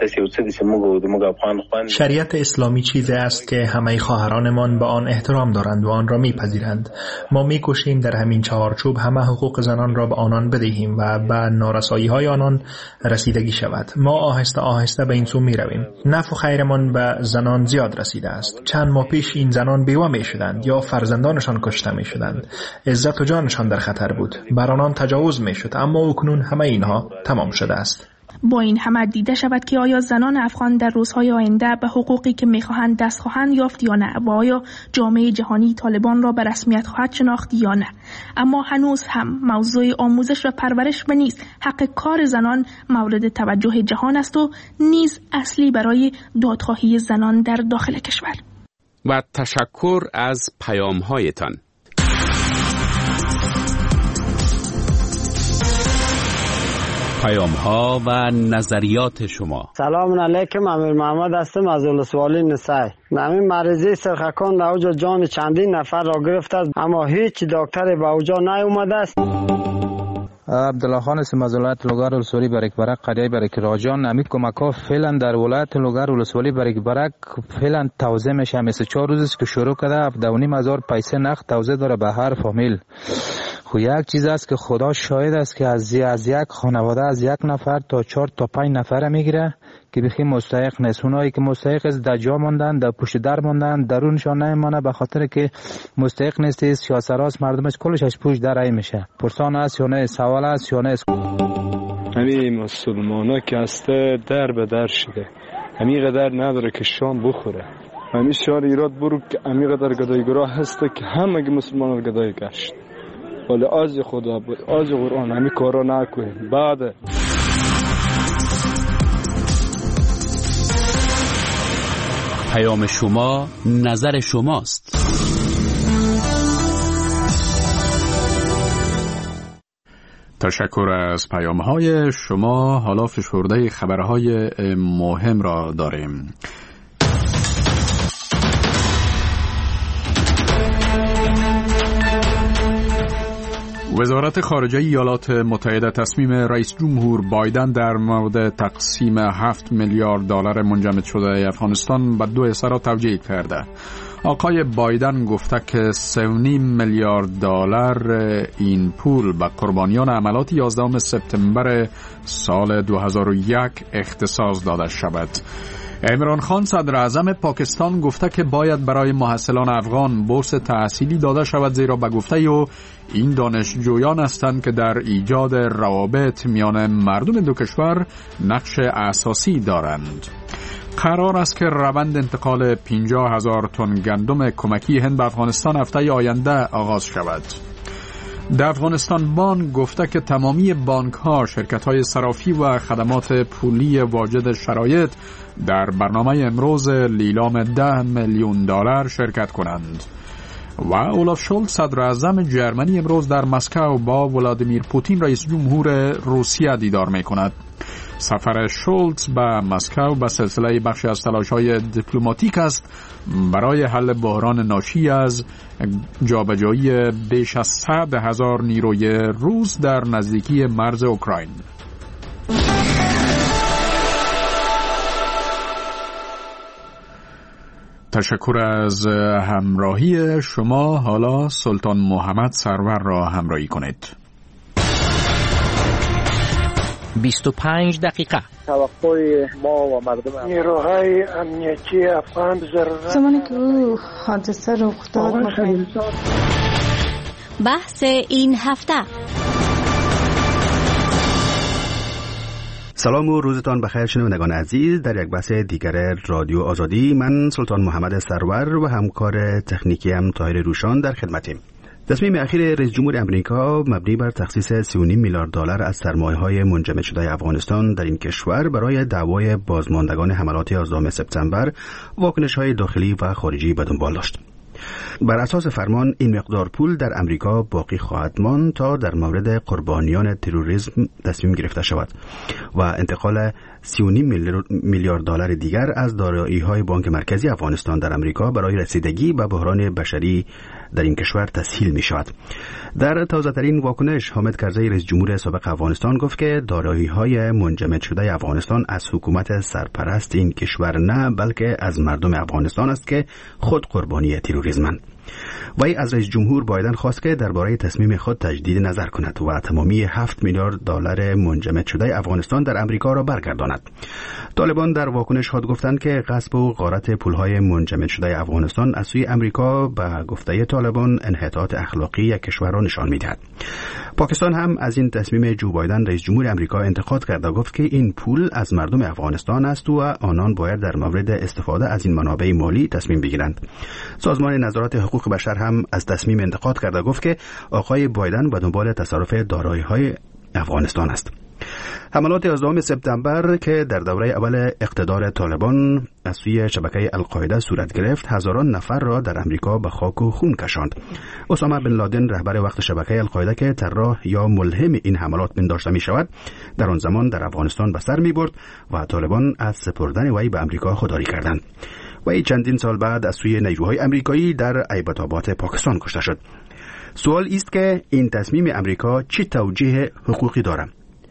شریعت اسلامی چیزی است که همه خواهرانمان به آن احترام دارند و آن را میپذیرند. ما میکوشیم در همین چهارچوب همه حقوق زنان را به آنان بدهیم و به نارسایی‌های آنان رسیدگی شود. ما آهسته آهسته به این سو میرویم. نفع و خیرمان به زنان زیاد رسیده است. چند ماه پیش این زنان بیوه میشدند یا فرزندانشان کشته میشدند. عزت و جانشان در خطر بود. بر آنان تجاوز میشد، اما اکنون همه اینها تمام شده است. با این همه دیده شود که آیا زنان افغان در روزهای آینده به حقوقی که میخواهند دست خواهند یافت یا نه و آیا جامعه جهانی طالبان را به رسمیت خواهد شناخت یا نه. اما هنوز هم موضوع آموزش و پرورش و نیز حق کار زنان مورد توجه جهان است و نیز اصلی برای دادخواهی زنان در داخل کشور. و تشکر از پیام‌هایتان. پیام‌ها و نظریات شما. سلام علیکم، امیر محمد هستم از ولسوالی نسای. نمی مریضی سرخکان در اوجا جان چندین نفر را گرفته است، اما هیچ دکتری به اوجا نیومده است. عبدالله خان اسم از ولایت لوگر ولسوالی برک برک قریه برک راجان. امی کمک‌ها فعلا در ولایت لوگر ولسوالی برک برک فعلا توزیع میشه. مثل 4 روز است که شروع کرده 7,500 پیسه نقد توزیع داره به هر فامیل. خو یک چیز است که خدا شاهد است که از یک خانواده از 1 نفر تا 4 تا 5 نفر میگیره که بخی مستحق نیست. اونایی که مستحق است در جا ماندن، در پشت در ماندن، درونشان نمیمانه به خاطر که مستحق نیست. سیاست راست مردمش کلش از پشت در ای میشه. پرسان است یا نه، سوال است یا نه. همین مسلمانا که هسته در به در شده، همین قدر نداره که شام بخوره. همین شهر ایراد برو که همین قدر گدایگراه هسته که همه مسلمان رو گدای گشت. ولی از خدا بود، از قرآن همین کارا نکنیم. بعد پیام شما نظر شماست. تشکر از پیام‌های شما. حالا فشرده خبرهای مهم را داریم. وزارت خارجه ایالات متحده تصمیم رئیس جمهور بایدن در مورد تقسیم 7 میلیارد دلار منجمد شده افغانستان به دو حصه را توجیه کرده. آقای بایدن گفته که 3.5 میلیارد دلار این پول به قربانیان عملات 11 سپتامبر سال 2001 اختصاص داده شود. عمران خان صدر اعظم پاکستان گفته که باید برای محصلان افغان بورس تحصیلی داده شود، زیرا به گفته او این دانشجویان هستند که در ایجاد روابط میان مردم دو کشور نقش اساسی دارند. قرار است که روند انتقال 50,000 تن گندم کمکی هند به افغانستان هفته آینده آغاز شود. در افغانستان بانک گفته که تمامی بانک ها، شرکت های صرافی و خدمات پولی واجد شرایط در برنامه امروز لیلام 10 میلیون دلار شرکت کنند. و اولاف شولز صدر اعظم جرمنی امروز در مسکو با ولادیمیر پوتین رئیس جمهور روسیه دیدار می کند. سفر شولز به مسکو به سلسله بخشی از تلاش‌های دیپلماتیک است برای حل بحران ناشی از جابجایی بیش از 100,000 نیروی روس در نزدیکی مرز اوکراین. تشکر از همراهی شما. حالا سلطان محمد سرور را همراهی کنید. 25 دقیقه. توقع ما و مردم نیروهای امنیتی افغان زمانی که حادثه رخ داد بحث این هفته. سلام و روزتان بخیر شنوندگان عزیز. در یک بحث دیگر رادیو آزادی من سلطان محمد سرور و همکار تکنیکیم طاهر روشان در خدمتیم. تصمیم اخیر رئیس جمهور امریکا مبنی بر تخصیص 3.5 میلیارد دلار از سرمایه‌های منجمد شده افغانستان در این کشور برای دعوای بازماندگان حملات 11 سپتامبر واکنش‌های داخلی و خارجی به دنبال داشت. بر اساس فرمان این مقدار پول در امریکا باقی خواهد ماند تا در مورد قربانیان تروریسم تصمیم گرفته شود و انتقال 3.5 میلیارد دلار دیگر از دارایی‌های بانک مرکزی افغانستان در امریکا برای رسیدگی به بحران بشری در این کشور تسهیل می شود. در تازه‌ترین واکنش حامد کرزی رئیس جمهور سابق افغانستان گفت که دارایی‌های منجمد شده افغانستان از حکومت سرپرست این کشور نه بلکه از مردم افغانستان است که خود قربانی تروریسمند. وی از رئیس جمهور بایدن خواست که درباره تصمیم خود تجدید نظر کند و تمامی 7 میلیارد دلار منجمد شده افغانستان در امریکا را برگرداند. طالبان در واکنش خود گفتند که غصب و غارت پولهای منجمد شده افغانستان از سوی امریکا به گفته طالبان انحطاط اخلاقی کشور را نشان می‌دهد. پاکستان هم از این تصمیم جو بایدن رئیس جمهور امریکا انتقاد کرد و گفت که این پول از مردم افغانستان است و آنان باید در مورد استفاده از این منابع مالی تصمیم بگیرند. سازمان نظارت حقوق بشر هم از تصمیم انتقاد کرد و گفت که آقای بایدن به دنبال تصرف دارایی‌های افغانستان است. حملات 11 سپتامبر که در دوره اول اقتدار طالبان از سوی شبکه القاعده صورت گرفت، هزاران نفر را در امریکا به خاک و خون کشاند. اسامه بن لادن رهبر وقت شبکه القاعده که طراح یا ملهم این حملات پنداشته می شود، در آن زمان در افغانستان به سر می برد و طالبان از سپردن وی به امریکا خودداری کردند. وی چندین سال بعد از سوی نیروهای امریکایی در ایبت‌آباد پاکستان کشته شد. سوال است که این تصمیم امریکا چه توجیه حقوقی دارد؟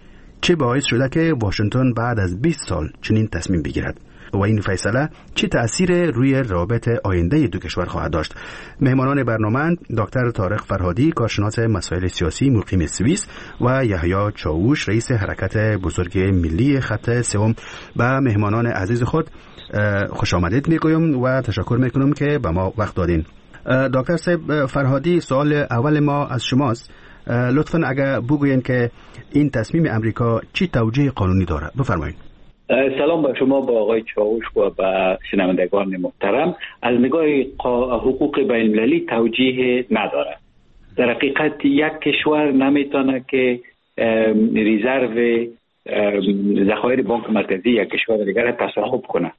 چه باعث شده که واشنگتن بعد از 20 سال چنین تصمیم بگیرد و این فیصله چه تأثیر روی روابط آینده دو کشور خواهد داشت؟ مهمانان برنامه دکتر طارق فرهادی، کارشناس مسائل سیاسی مقیم سوئیس و یحیی چاوش، رئیس حرکت بزرگ ملی خط سوم. به مهمانان عزیز خود خوش آمدید میگویم و تشکر میکنم که به ما وقت دادین. دکتر صاحب فرهادی، سوال اول ما از شماست. لطفاً اگر بگوین که این تصمیم امریکا چی توجیه قانونی داره. بفرمایید. سلام به شما، با آقای چاوش و به شنوندگان محترم. از نگاه حقوق بین المللی توجیه نداره. در حقیقت یک کشور نمیتونه که ریزرو ذخایر بانک مرکزی یک کشور دیگر تصاحب کنه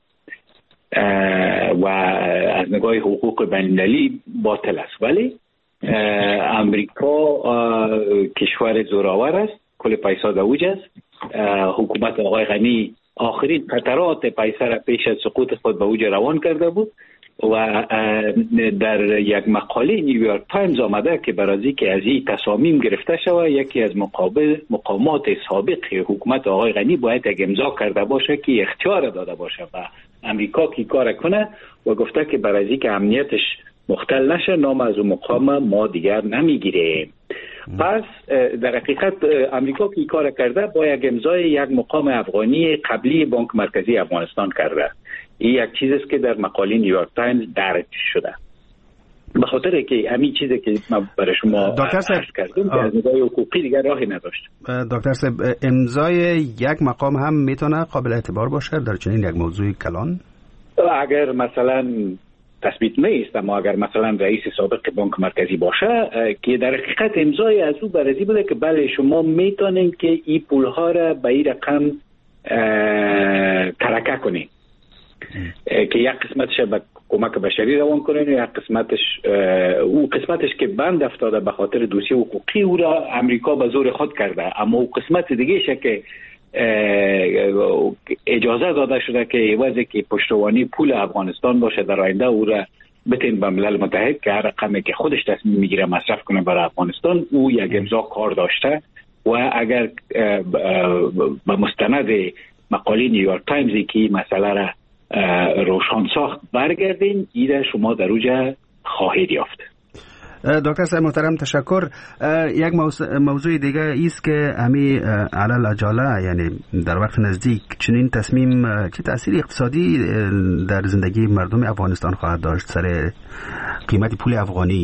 و از نگاه حقوق بین المللی باطل است. ولی امریکا کشور زورآور است، کل پیسا در اوج است. حکومت آقای غنی آخرین قطرات پیسه را پیش از سقوط خود به اوج روان کرده بود و در یک مقاله نیویورک تایمز آمده که برای که از این تصامیم گرفته شود، یکی از مقامات سابق حکومت آقای غنی باید یک امضا کرده باشه که اختیار داده باشه و امریکا کی کار کنه و گفته که برای که امنیتش مختل نشه نام از اون مقام ما دیگر نمیگیریم. پس در حقیقت امریکا که کار کرده با یک امضای یک مقام افغانی قبلی بانک مرکزی افغانستان کرده. این یک چیزی است که در مقاله نیویورک تایمز درج شده. به خاطر که همین چیزی که ما برای شما عرض کردم که از نگاه حقوقی دیگر راهی نداشت. دکتر صاحب، امضای یک مقام هم میتونه قابل اعتبار باشه در چنین یک موضوع کلان؟ اگر مثلا تثبیت نیست، اما اگر مثلا رئیس سابق بانک مرکزی باشه که در حقیقت امضای از او برازی بوده که بله شما میتونین که این پولها را به این رقم ترکه کنین که یک قسمتش به کمک بشری روان کنین و یک قسمتش که بند افتاده به خاطر دوسیه حقوقی او را امریکا به زور خود کرده، اما او قسمت دیگه شه که اجازه داده شده که عوضی که پشتوانی پول افغانستان باشه در آینده او را بتین به ملل متحد که هر رقمی که خودش تصمیم میگیره مصرف کنه برای افغانستان او یک امضا کار داشته و اگر به مستند مقاله نیویورک تایمزی که مسئله را روشن ساخت برگردین ایده شما در اوجه خواهید یافت. دکتر صاحب محترم تشکر. یک موضوع دیگه ایست که همی علل عجاله یعنی در وقت نزدیک چنین تصمیم چه تأثیر اقتصادی در زندگی مردم افغانستان خواهد داشت؟ سر قیمت پول افغانی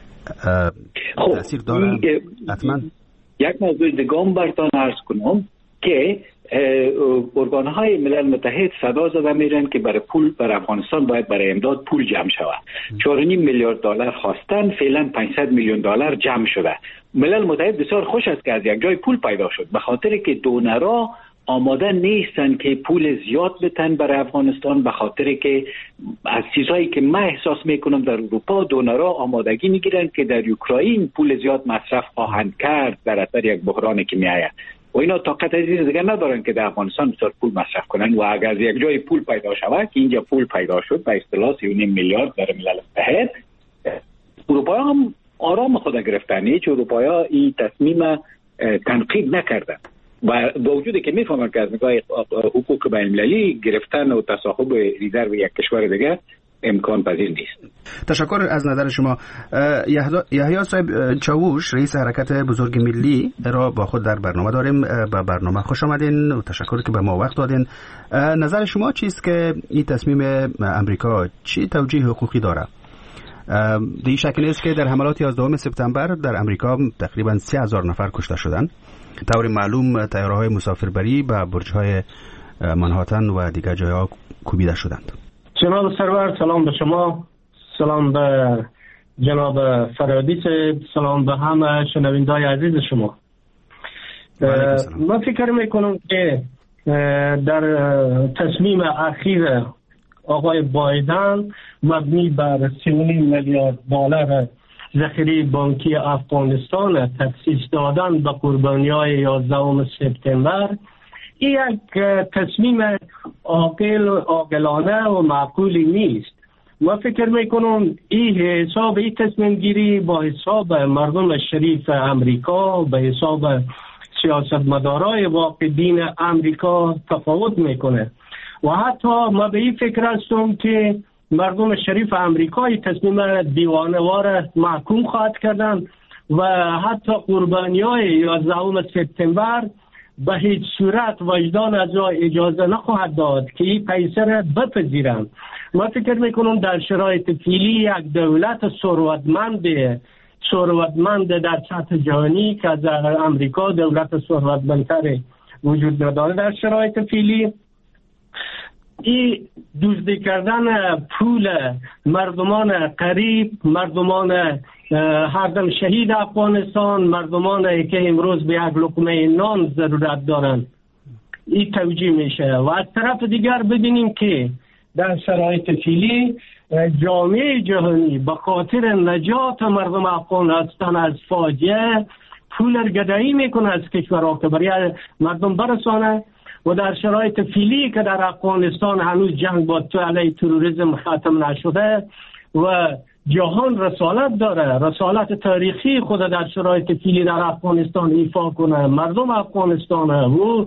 تأثیر داره؟ حتما. یک موضوع دیگه هم براتون عرض کنم که ارگان‌های ملل متحد صدا زده میرن که برای پول بر افغانستان باید برای امداد پول جمع شود. 4.5 میلیارد دلار خواستن، فعلا 500 میلیون دلار جمع شده. ملل متحد بسیار خوش است که از یک جای پول پیدا شد، به خاطر که دونرها آماده نیستن که پول زیاد بتن برای افغانستان، به خاطر که از چیزهایی که من احساس میکنم در اروپا دونرها آمادگی میگیرن که در اوکراین پول زیاد مصرف خواهند کرد در اثر یک بحرانی که میآید و اینا طاقت از این دیگه ندارن که در افغانستان بسیار پول مصرف کنن و اگر یک جای پول پیدا شود که اینجا پول پیدا شد به اصطلاح 3.5 میلیارد در ملل متحد، اروپا هم آرام خود گرفتن. هیچ اروپایی این تصمیم تنقید نکردن و با وجودی که میفهمن که از نگاه حقوق بین المللی گرفتن و تصاحب ریزرو یک کشور دیگه امکان پذیر نیست. تشکر از نظر شما. یحیی صاحب چاوش، رئیس حرکت بزرگ ملی را با خود در برنامه داریم. به برنامه خوش آمدین و تشکر که به ما وقت دادین. نظر شما چیست که این تصمیم امریکا چی توجیه حقوقی داره؟ این شک نیست که در حملات 11 سپتامبر در امریکا تقریبا 3000 نفر کشته شدند. طور معلوم طیاره‌های مسافربری به برج‌های منهاتن و دیگر جاها کوبیده شدند. جناب سرور، سلام به شما، سلام به جناب فرادی، سلام به همه شنوندگان عزیز شما. من فکر میکنم که در تصمیم اخیر آقای بایدن مبنی بر 3.5 میلیارد دلار ذخیره بانکی افغانستان تخصیص دادن به قربانی‌های 11 سپتامبر یک تصمیم عاقلانه و معقولی نیست. من فکر میکنم این تصمیم گیری با حساب مردم شریف امریکا، به حساب سیاستمدارای واقع دین امریکا تفاوت میکنه و حتی ما به این فکر هستم که مردم شریف امریکای تصمیم دیوانه‌وار محکوم خواهد کردن و حتی قربانی‌های 11 سپتامبر به هیچ صورت وجدان از اجازه نخواهد داد که این پیسه را بپذیرند. من فکر میکنم در شرایط فعلی یک دولت ثروتمند ثروتمند در سطح جهانی که در امریکا دولت ثروتمندتر وجود نداره در شرایط فعلی. این دزدی کردن پول مردمان غریب، مردمان هر دم شهید افغانستان، مردمانی که امروز به یک لقمه نان ضرورت دارند، این توجیه میشه. و از طرف دیگر ببینیم که در شرایط فعلی جامعه جهانی به خاطر نجات مردم افغانستان از فاجعه پول گدایی میکنه از کشورها که برای مردم برسانه. و در شرایط فعلی که در افغانستان هنوز جنگ با علیه تروریسم ختم نشده و جهان رسالت داره، رسالت تاریخی خود در شرایط فعلی در افغانستان ایفا کنه. مردم افغانستان و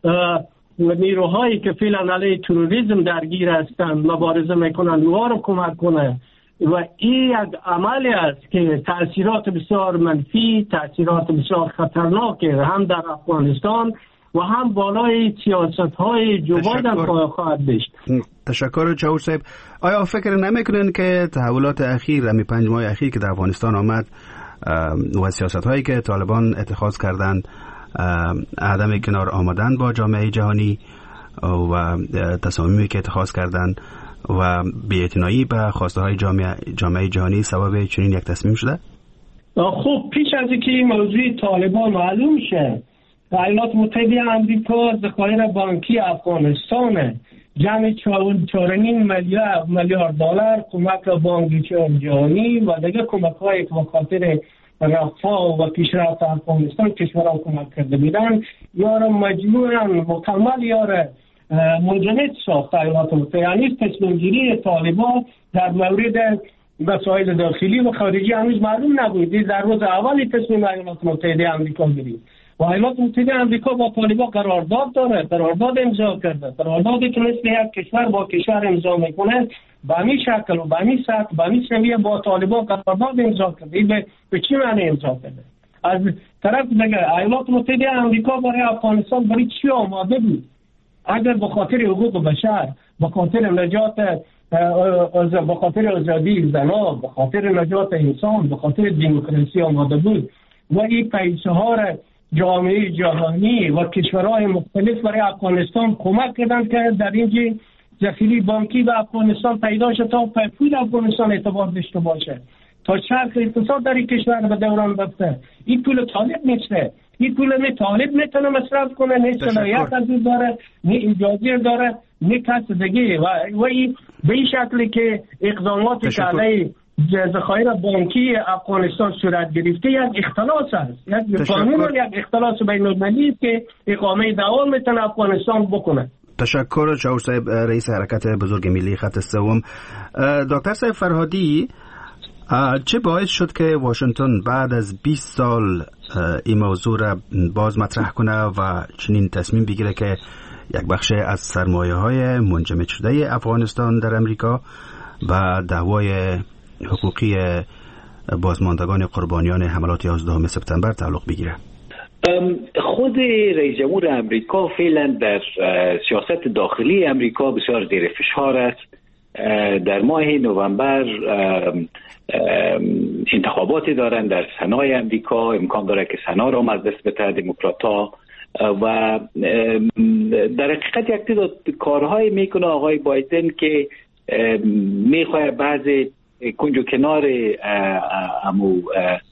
نیروهایی که فعلا علیه تروریسم درگیر هستند مبارزه میکنند اونها رو کمک کنه. و این یک عملی است که تأثیرات بسیار منفی، تأثیرات بسیار خطرناک هم در افغانستان و هم بالای سیاست‌های جو بایدن خواهد داشت. تشکر جواد صاحب. آیا فکر نمیکنین که تحولات اخیر، همین 5 ماه اخیر که در افغانستان آمد و سیاست‌هایی که طالبان اتخاذ کردند، عدم کنار آمدن با جامعه جهانی و تصامیمی که اتخاذ کردند و بی‌اعتنایی به خواسته‌های جامعه جهانی سبب چنین یک تصمیم شده؟ خب پیش از اینکه این موضوع طالبان معلوم شه، ایالات متحده آمریکا ذخایر بانکی افغانستان جمع 4.5 میلیارد دلار کمک بانکی جهانی و دیگه کمک‌های که به خاطر رفاه و پیشرفت افغانستان کشورها کمک کرده بودن، یارا مجموعاً مکمل یارا منجمد ساخت ایالات متحده. یعنی تصمیم گیری طالبان در مورد مسائل داخلی و خارجی هنوز معلوم نبود. در روز اول تصمیم ایالات متحده آمریکا گرفت و ایالات متحده آمریکا با طالبان قرارداد داره، قرارداد امضا کرده، قراردادی که مثل یک کشور با کشور امضا میکنه به همین شکل و به همین سطح به همین سویه با طالبان قرارداد امضا کرده. به چی معنی امضا کرده؟ از طرف دیگه ایالات متحده آمریکا برای افغانستان برای چی آماده بود؟ اگر به خاطر حقوق بشر، به خاطر نجات، به خاطر آزادی زنان، به خاطر نجات انسان، به خاطر دموکراسی آماده بود و این پیسه ها را جامعه جهانی و کشورهای مختلف برای افغانستان کمک کردند که در اینجا ذخیره بانکی به افغانستان پیدا شد تا پول افغانستان اعتبار داشته باشه، تا چرخ اقتصاد در این کشور به دوران بیفته. این پول طالب نیسته، این پول نه طالب میتونه مصرف کنه، نه صلاحیت از این داره، نه اجازه داره، نه کس دیگه. و به این شکلی که اقداماتی که علیه ذخایر بانکی افغانستان صورت گرفته یک اختلاس است، یک قانون و یک اختلاس بین المللی است که اقامه دعوا میتونه افغانستان بکنه. تشکر جواد صاحب، رئیس حرکت بزرگ ملی خط سوم. دکتر صاحب فرهادی، چه باعث شد که واشنگتن بعد از 20 سال این موضوع را باز مطرح کنه و چنین تصمیم بگیره که یک بخش از سرمایه‌های منجمد شده افغانستان در امریکا و دعوای حقوقی بازماندگان قربانیان حملات 11 سپتامبر تعلق بگیره؟ خود رئیس جمهور امریکا فعلا در سیاست داخلی امریکا بسیار زیر فشار است. در ماه نوامبر انتخاباتی دارند در سنای امریکا، امکان داره که سنا را از دست بده دموکرات‌ها و در حقیقت یک تعداد کارهای میکنه آقای بایدن که میخواد بعضی کنج و کنار امو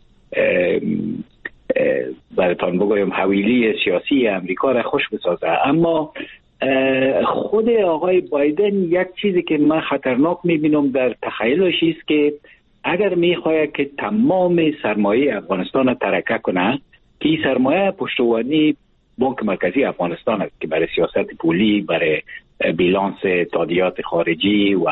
براتان بگویم حویلی سیاسی امریکا را خوش بسازه. اما خود آقای بایدن یک چیزی که من خطرناک میبینم در تخیلش است که اگر میخواهد که تمام سرمایه افغانستان را ترکه کنه، که این سرمایه پشتوانی بانک مرکزی افغانستان است که برای سیاست پولی، برای بیلانس تادیات خارجی و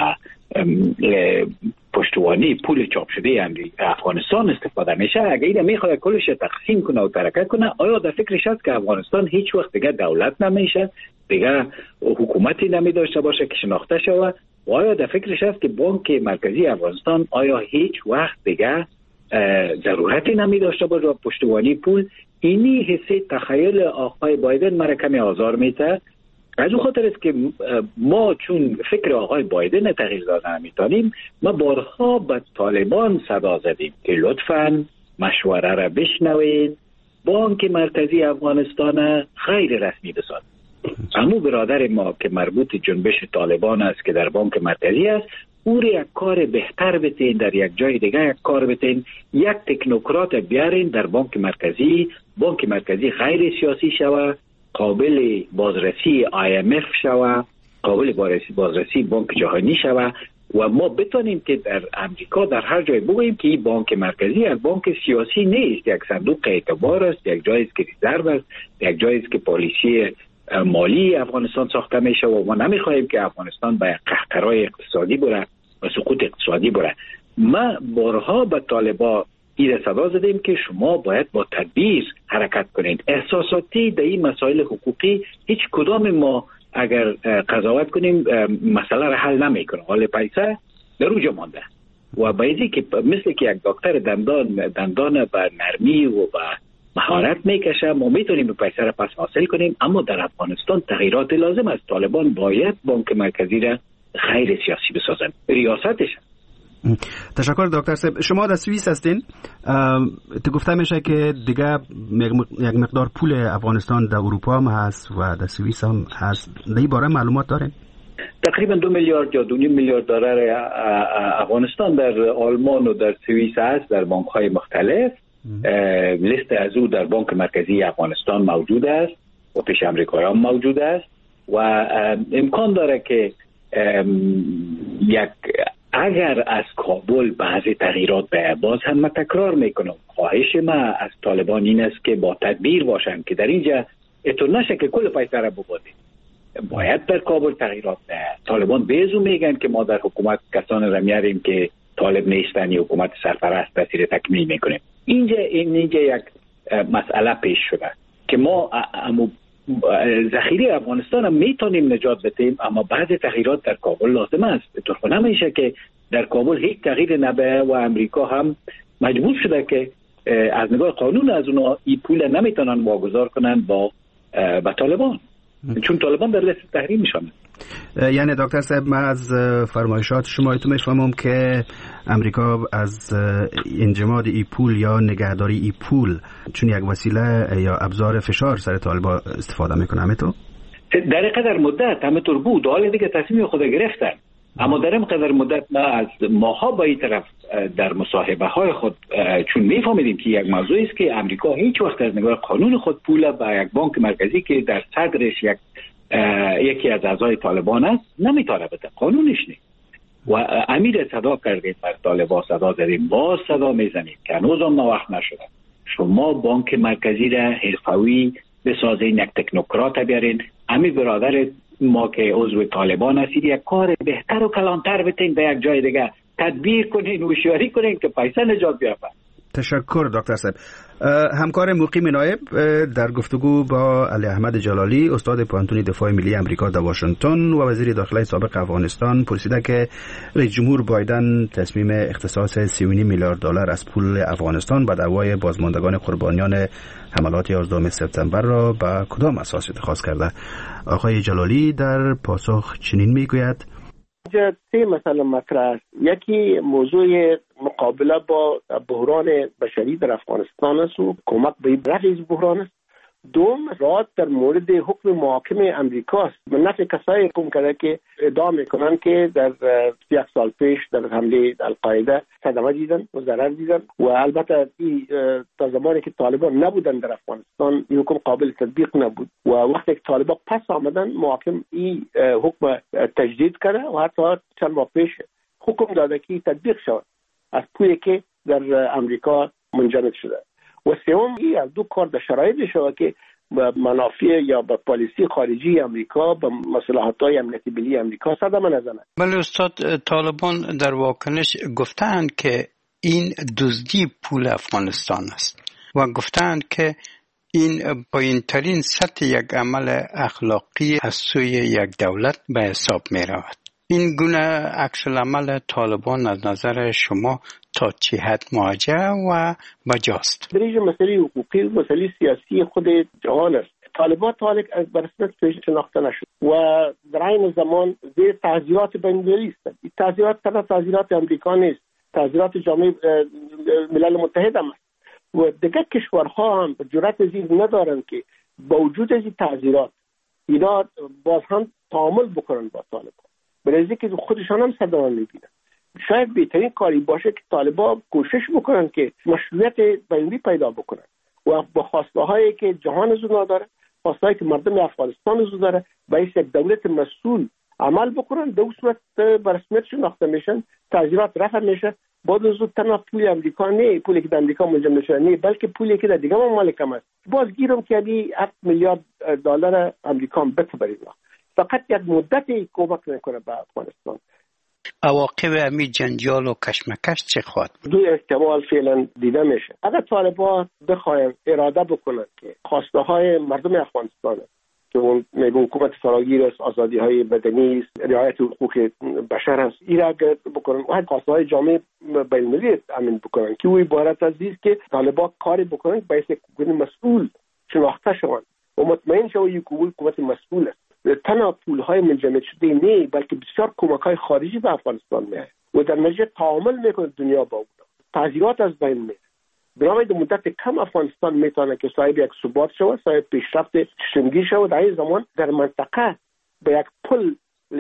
پشتوانی پول چاپ شده افغانستان استفاده میشه، اگر این میخواد کلش تقسیم کنه و ترکه کنه، آیا در فکرش هست که افغانستان هیچ وقت دیگه دولت نمیشه، دیگه حکومتی نمی داشته باشه که شناخته شود، و آیا در فکرش هست که بانک مرکزی افغانستان آیا هیچ وقت دیگه ضرورتی نمی داشته باشه پشتوانی پول؟ اینی حسی تخیل آقای بایدن مرا کمی آزار میده. از اون خاطر است که ما چون فکر آقای بایدن تغییر دادن نمیتونیم، ما بارها به طالبان صدا زدیم که لطفاً مشوره را بشنوین، بانک مرکزی افغانستان غیر رسمی بسازد. همون برادر ما که مربوط جنبش طالبان است که در بانک مرکزی است، او یک کار بهتر بتین، در یک جای دیگه یک کار بتین، یک تکنوکرات بیارین در بانک مرکزی غیر سیاسی شوه، قابل بازرسی IMF شوه، قابل بازرسی بانک جهانی شوه و ما بتونیم که در امریکا در هر جای بگوییم که این بانک مرکزی یک بانک سیاسی نیست، یک صندوق اعتبار است، یک جایی است که رزرو است، یک جایی است که پالیسی مالی افغانستان ساخته میشه و ما نمیخواهیم که افغانستان به قحطی اقتصادی بره و سقوط اقتصادی بره. ما بارها به طالبان این صدا زدیم که شما باید با تدبیر حرکت کنید. احساساتی در این مسائل حقوقی هیچ کدام ما اگر قضاوت کنیم مسئله را حل نمیکنه. حال پیسه در اوجا مانده و بایدی که مثل که یک دکتر دندان به نرمی و به مهارت میکشه، ما میتونیم به پیسه را پس حاصل کنیم. اما در افغانستان تغییرات لازم است. طالبان باید بانک مرکزی را غیر سیاسی بسازن، ریاستش. تشکر دکتر صاحب. شما در سوئیس هستین، تو گفته میشه که دیگه یک مقدار پول افغانستان در اروپا هم هست و در سوئیس هم هست، در این باره معلومات دارین؟ تقریبا 2 میلیارد یا 2.5 میلیارد دلار افغانستان در آلمان و در سوئیس هست در بانک های مختلف. لیست از او در بانک مرکزی افغانستان موجود است و پیش امریکایی هم موجود است و امکان داره که اگر از کابل بعضی تغییرات به باز هم من تکرار میکنم، خواهش ما از طالبان این است که با تدبیر باشن که در اینجا اتون نشه که کل پیسه را ببازیم. باید در کابل تغییرات ده. طالبان بیزو میگن که ما در حکومت کسان را میاریم که طالب نیستن، حکومت سرپرست تاثیر تکمیل میکنیم. اینجا یک مسئله پیش شده که ما ذخیره افغانستان هم میتونیم نجات بدیم، اما بعض تغییرات در کابل لازم است. طور نمیشه که در کابل هیچ تغییر نبه و امریکا هم مجبور شده که از نگاه قانون از اونا این پول نمیتونن واگذار کنن با طالبان، چون طالبان در لیست تحریم میشن. یعنی دکتر صاحب من از فرمایشات شما تو میفهمم که امریکا از انجماد ای پول یا نگهداری ای پول چون یک وسیله یا ابزار فشار سر طالبان استفاده میکنه. همینطور در این قدر مدت همینطور بود، حال دیگه تصمیم خود گرفتن، اما در این قدر مدت ما از ماها با این طرف در مصاحبه های خود چون میفهمیدیم که یک موضوع است که امریکا هیچ وقت از نگاه قانون خود پول به یک بانک مرکزی که در صدرش یکی از اعضای طالبان است نمیتونه بده، قانونش نیست. و امیر صدا کردیم بر طالبان، صدا زدیم، باز صدا میزنیم که هنوز هم وقت نشده. شما بانک مرکزی را حرفه‌ای بسازین، یک تکنوکرات بیارین. امیر برادر ما که عضو طالبان هستید یک کار بهتر و کلانتر بتین، به یک جای دیگه تدبیر کنین، هوشیاری کنین که پیسه نجات بیافته. تشکر دکتر صاحب. همکار مقیم نایب در گفتگو با علی احمد جلالی، استاد پانتون دفاع ملی امریکا در واشنگتن و وزیر داخلی سابق افغانستان، پرسیده که رئیس جمهور بایدن تصمیم اختصاص 3.5 میلیارد دلار از پول افغانستان به دعوای بازماندگان قربانیان حملات 11 سپتامبر را به کدام اساس اتخاذ کرده؟ آقای جلالی در پاسخ چنین میگوید: اینجا 3 مسئله مطرح است. یکی موضوع مقابله با بحران بشری در افغانستان است و کمک به رفع بحران است. دوم راد در مورد حکم محاکم امریکا است. به نفع کسایی حکم کرده که ادعا میکنن که در 1 سال پیش در حمله القاعده صدمه دیدن و ضرر دیدن و البته تا زمانی که طالبان نبودن در افغانستان این حکم قابل تطبیق نبود و وقتی که طالبان پس آمدن محاکم این حکم تجدید کرده و حتی چند ماه پیش حکم داده که تطبیق شود از پولی که در امریکا منجمد شده. و سوم این از دو کار در شرایطی شود که به منافع یا به پالیسی خارجی امریکا، به مصالحات‌های امنیتی ملی امریکا صدمه نزنه. بله استاد، طالبان در واکنش گفتند که این دزدی پول افغانستان است و گفتند که این پایین‌ترین سطح یک عمل اخلاقی از سوی یک دولت به حساب می رود. این گونه عکس العمل طالبان از نظر شما تا چه حد موجه و بجاست؟ در این مسئله حقوقی و مسئله سیاسی خود جهان است. طالبان از برسمت پیش شناخته نشد و در این زمان زیر تعزیرات بین‌المللی است. این تعزیرات تنها تعزیرات امریکا نیست، تعزیرات جامعه ملل متحد هم است و دیگه کشورها هم جرأت زیر ندارن که با وجود از این تعذیرات اینا باز هم تعامل بکنن با طالبان، برای که خودشان هم صدا میبینن. شاید بهترین کاری باشه که طالبان کوشش بکنن که مشروعیت بین‌المللی پیدا بکنن و با خواسته هایی که جهان از اونها داره، خواسته هایی که مردم افغانستان از داره، باید یک دولت مسئول عمل بکنن. در صورت به رسمیت شناخته میشن، تعذیرات رفع میشه. بعد از اون تنها پول امریکا نه، پولی که در امریکا منجمد میشه نه، بلکه پولی که در دیگه ممالک هم است. باز گیرم که 7 میلیارد دلار امریکا هم بده برای اینا، فقط یک مدتی کمک نکنه به افغانستان. عواقب همین جنجال و کشمکش چه خواهد بود؟ دو احتمال فعلا دیده میشه. اگر طالبان بخواین اراده بکنن که خواسته های مردم افغانستان که اون میگه حکومت فراگیر است، آزادی های مدنی است، رعایت حقوق بشر است، این را بکنن و خواسته های جامعه بین‌المللی امین بکنن که او عبارت از است که طالبان کاری بکنن باید یک حکومت مسئول شناخته شوند و مطمئن شوند یک حکومت مسئول است. تنها پولهای منجمد شده نه، بلکه بسیار کمک‌های خارجی به افغانستان میاد و در نتیجه تعامل میکنه دنیا با اون. تعذیرات از بین میره. برای مدت کم افغانستان میتونه که صاحب یک ثبات شود، صاحب پیشرفت سیستمی شود، در این زمان در منطقه به یک پل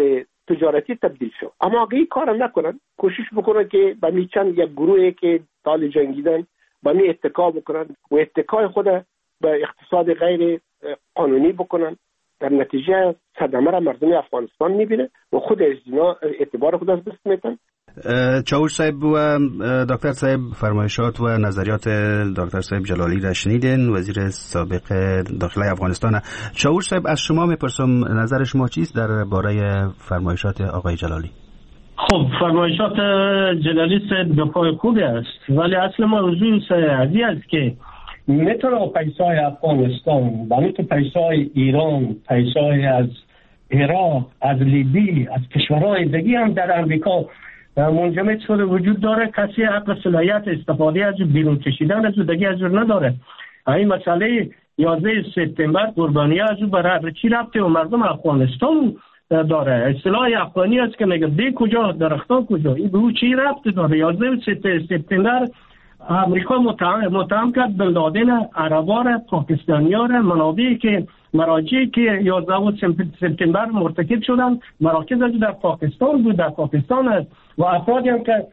تجارتی تبدیل شود. اما اگه این کار نکنن، کوشش بکنن که به میچن یک گروهی که طال جنگیدن به می اتکا بکنن و اتکای خود به اقتصاد غیر قانونی بکنن، در نتیجه صدمه را مردم افغانستان میبینه و خود از اینا اعتبار خود از دست میتن. چاوش صاحب و دکتر صاحب فرمایشات و نظریات دکتر صاحب جلالی را شنیدین، وزیر سابق داخلی افغانستان. چاوش صاحب از شما میپرسم نظر شما چیست در باره فرمایشات آقای جلالی؟ خب فرمایشات جلالی صاحب دفاع خوبی است، ولی اصل موضوع عزیز است که میتونه پیسای افغانستان با میتونه پیسای ایران، پیسای از عراق، از لیبی، از کشورهای دیگه هم در امریکا منجمد شده وجود داره. کسی حق صلاحیت استفاده از بیرون کشیدن از دیگه از نداره. این مسئله 11 سپتامبر قربانی از برای چی رفته و مردم افغانستان داره. اصطلاح افغانی است که میگه دی کجا درختان کجا، این به او چی رفته داره. 11 سپتامبر امریکا متهم کرد بن لادن عربا را، پاکستانی‌ها را، منابعی که مراجعی که 11 سپتامبر مرتکب شدن مراکز در پاکستان بود، در پاکستان است و افرادی هم که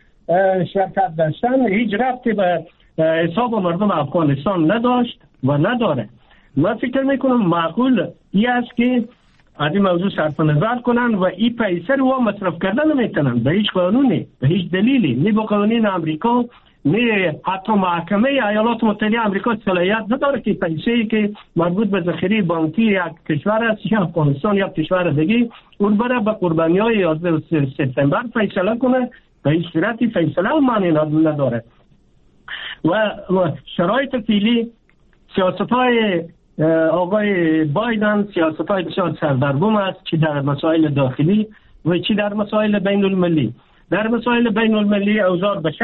شرکت داشتن هیچ ربطی به حساب مردم افغانستان نداشت و نداره. من فکر میکنم معقول این است که از این موضوع صرف نظر کنن و این پیسه رو مصرف کردن نمیتونن به هیچ قانونی، به هیچ دلیلی، نه با قانون امریکا نه حتی محکمه ایالات متحده آمریکا صلاحیت نداره که پیسه‌ای که مربوط به ذخیره بانکی یک کشور است یا افغانستان یا کشور دیگه اون برای به قربانی‌های 11 سپتامبر فیصله کنه. به هیچ صورتی فیصله معنی نداره و شرایط فعلی سیاست‌های آقای بایدن سیاست‌های بسیار سردرگم است، چی در مسائل داخلی و چی در مسائل بین المللی. در مسائل بین المللی اوضاع به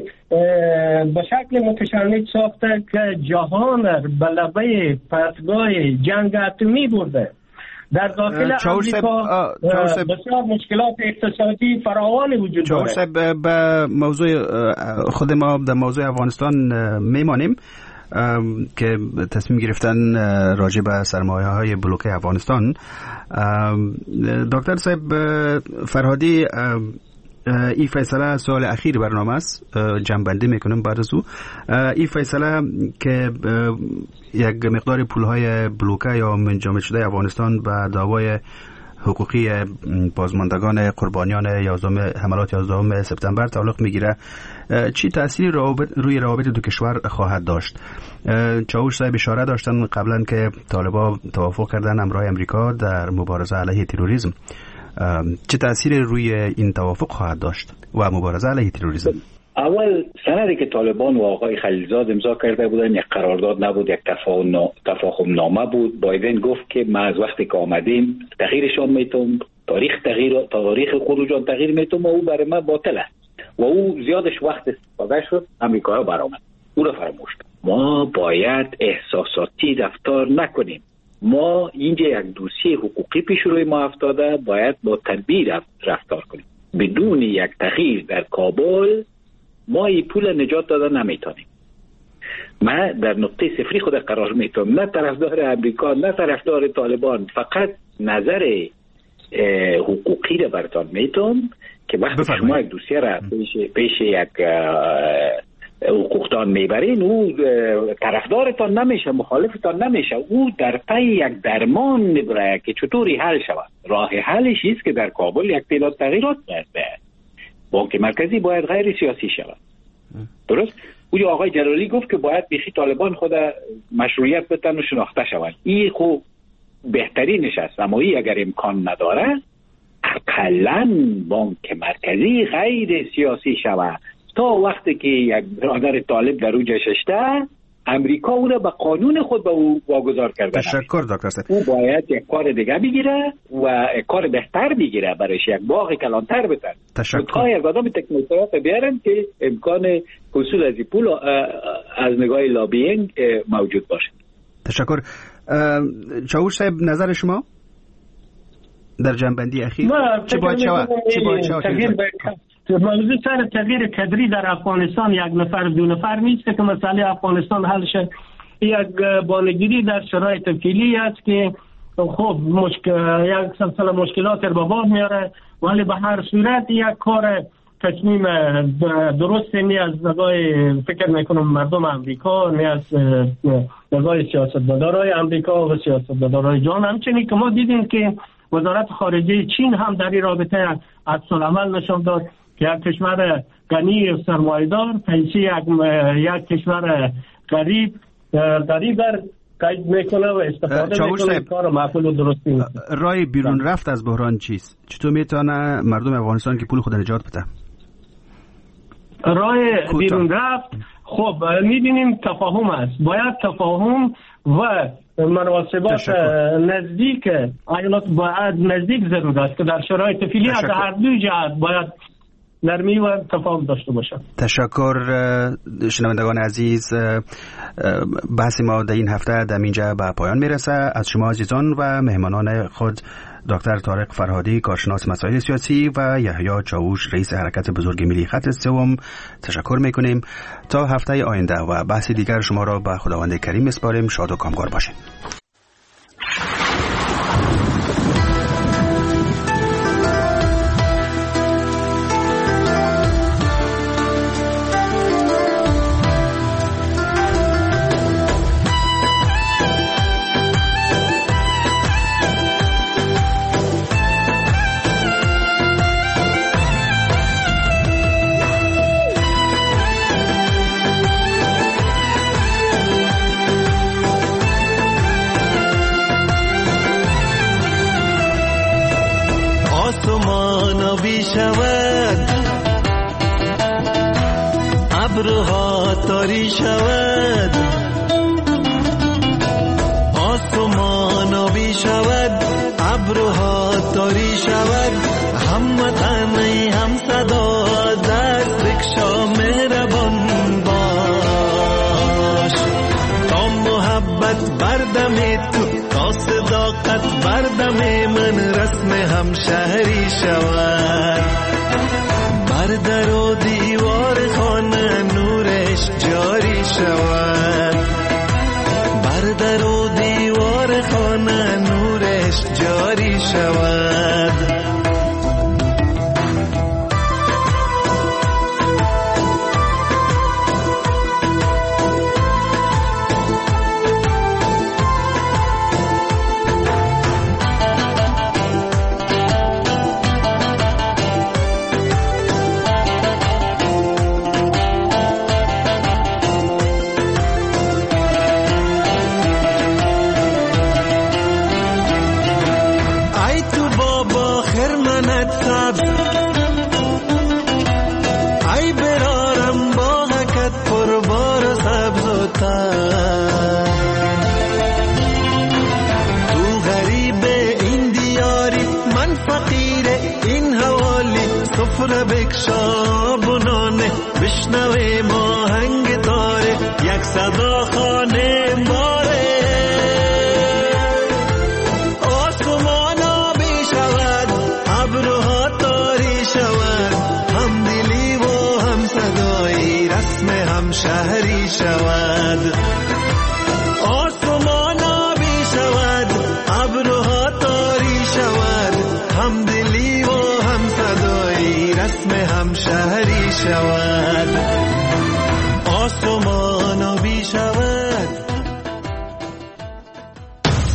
شکل متشنج ساخته که جهان به لبه پرتگاه جنگ اتمی برده. در داخل امریکا بسیار مشکلات اقتصادی فراوان وجود داره. به موضوع خود ما در موضوع افغانستان میمانیم که تصمیم گرفتن راجع به سرمایه‌های بلوکه افغانستان. دکتر صاحب فرهادی، این فیصله سال اخیر برنامه است، جنبندی میکنم بعد از او. این فیصله که یک مقدار پولهای بلوکه یا منجمد شده افغانستان به دعوای حقوقی بازماندگان قربانیان حملات 11 سپتامبر تعلق میگیره، چی تأثیری روی روابط دو کشور خواهد داشت؟ چاوش صاحب اشاره داشتن قبلا که طالبان توافق کردن همراه امریکا در مبارزه علیه تروریسم. چه تأثیری روی این توافق خواهد داشت و مبارزه علیه تروریسم؟ اول سندی که طالبان و آقای خلیلزاد امضا کرده بودن یک قرارداد نبود، یک تفاهم نامه بود. بایدن گفت که ما از وقتی که آمدیم تغییرشان میتونم، تاریخ خروجان تغییر میتونم و او برای ما باطل است و او زیادش وقت استفاده شد. امریکا برآمد، او را فراموش کرد. ما باید احساساتی رفتار نکنیم. ما اینجا یک دوسیه حقوقی پیش روی ما افتاده، باید با تدبیر رفتار کنیم. بدون یک تغییر در کابل ما این پول نجات دادن نمیتونیم. من در نقطه صفری خود قرار میتونم، نه طرفدار امریکا نه طرفدار طالبان، فقط نظر حقوقی را براتون میتونم که وقتی شما یک دوسیه را پیش یک حقوقدان میبرین، او طرفدارتان نمیشه، مخالفتان نمیشه، او در پی یک درمان میبره که چطوری حل شود. راه حلش است که در کابل یک تعداد تغییرات به بانک مرکزی باید غیر سیاسی شود. درست؟ او آقای جلالی گفت که باید بیخی طالبان خود مشروعیت بتن و شناخته شود. این خوب بهترینش است، اما این اگر امکان نداره اقلاً بانک مرکزی غیر سیاسی شود تا وقتی که یک برادر طالب در او جششته امریکا او را به قانون خود به او واگذار کرده. تشکر دکتر صاحب. او باید یک کار دیگه بگیره و یک کار بهتر بگیره، برایش یک باغ کلانتر بتن. تشکر. یک آدم تکنوکرات بیارن که امکان حصول از پول از نگاه لابینگ موجود باشه. تشکر. چاوش صاحب نظر شما در جنبندی اخیر چی باید شود؟ موضوع سر تغییر کادری در افغانستان یک نفر دو نفر نیست که مسئله افغانستان حل شه. یک بانگیری در شرایط فعلی است که خب یک سلسله مشکلات رو به بار میاره، ولی به هر صورت یک کار تصمیم درست نی از نگاه فکر میکنم مردم امریکا، نی از نگاه سیاستمدارای امریکا و سیاستمدارای جهان. همچنین که ما دیدیم که وزارت خارجه چین هم در این رابطه عکس‌العمل نشان داد که یک کشور غنی و سرمایه‌دار پیشی یک کشور غریب در قید میکنه و استفاده میکنه، کار معقول و درستی نیست. راه بیرون رفت از بحران چیست؟ چطور میتونه مردم افغانستان که پول خود نجات بده؟ راه بیرون رفت خب میبینیم تفاهم است، باید تفاهم و مناسبات نزدیک ایالات باید نزدیک ضرور است که در شرایط فعلی از هر دو جهت باید نرمی و تفاهم داشته باشد. تشکر. شنوندگان عزیز، بحث ما در این هفته در اینجا به پایان میرسه. از شما عزیزان و مهمانان خود دکتر طارق فرهادی کارشناس مسائل سیاسی و یحیی چاوش رئیس حرکت بزرگ ملی خط سوم تشکر میکنیم. تا هفته آینده و بحث دیگر شما را به خداوند کریم میسپاریم. شاد و کامگار باشید. ابرها تاری شود، آسمان آبی شود، ابرها تاری شود، هموطن هم صدا دست بکشا مهربان باش، تا محبت بردم تو، تا صداقت بردم من رسم همشهری شود، بر در و دیوار خانه نورش جاری شود، بر در و دیوار خانه نورش جاری شود. بکشا بنانه بشنوه ما هنگ تاره یک صدا خانه باره، آسمان آبی شود، ابرها تاری شود، هم دلی و هم صدایی رسم هم شهری شود. همشهری شود.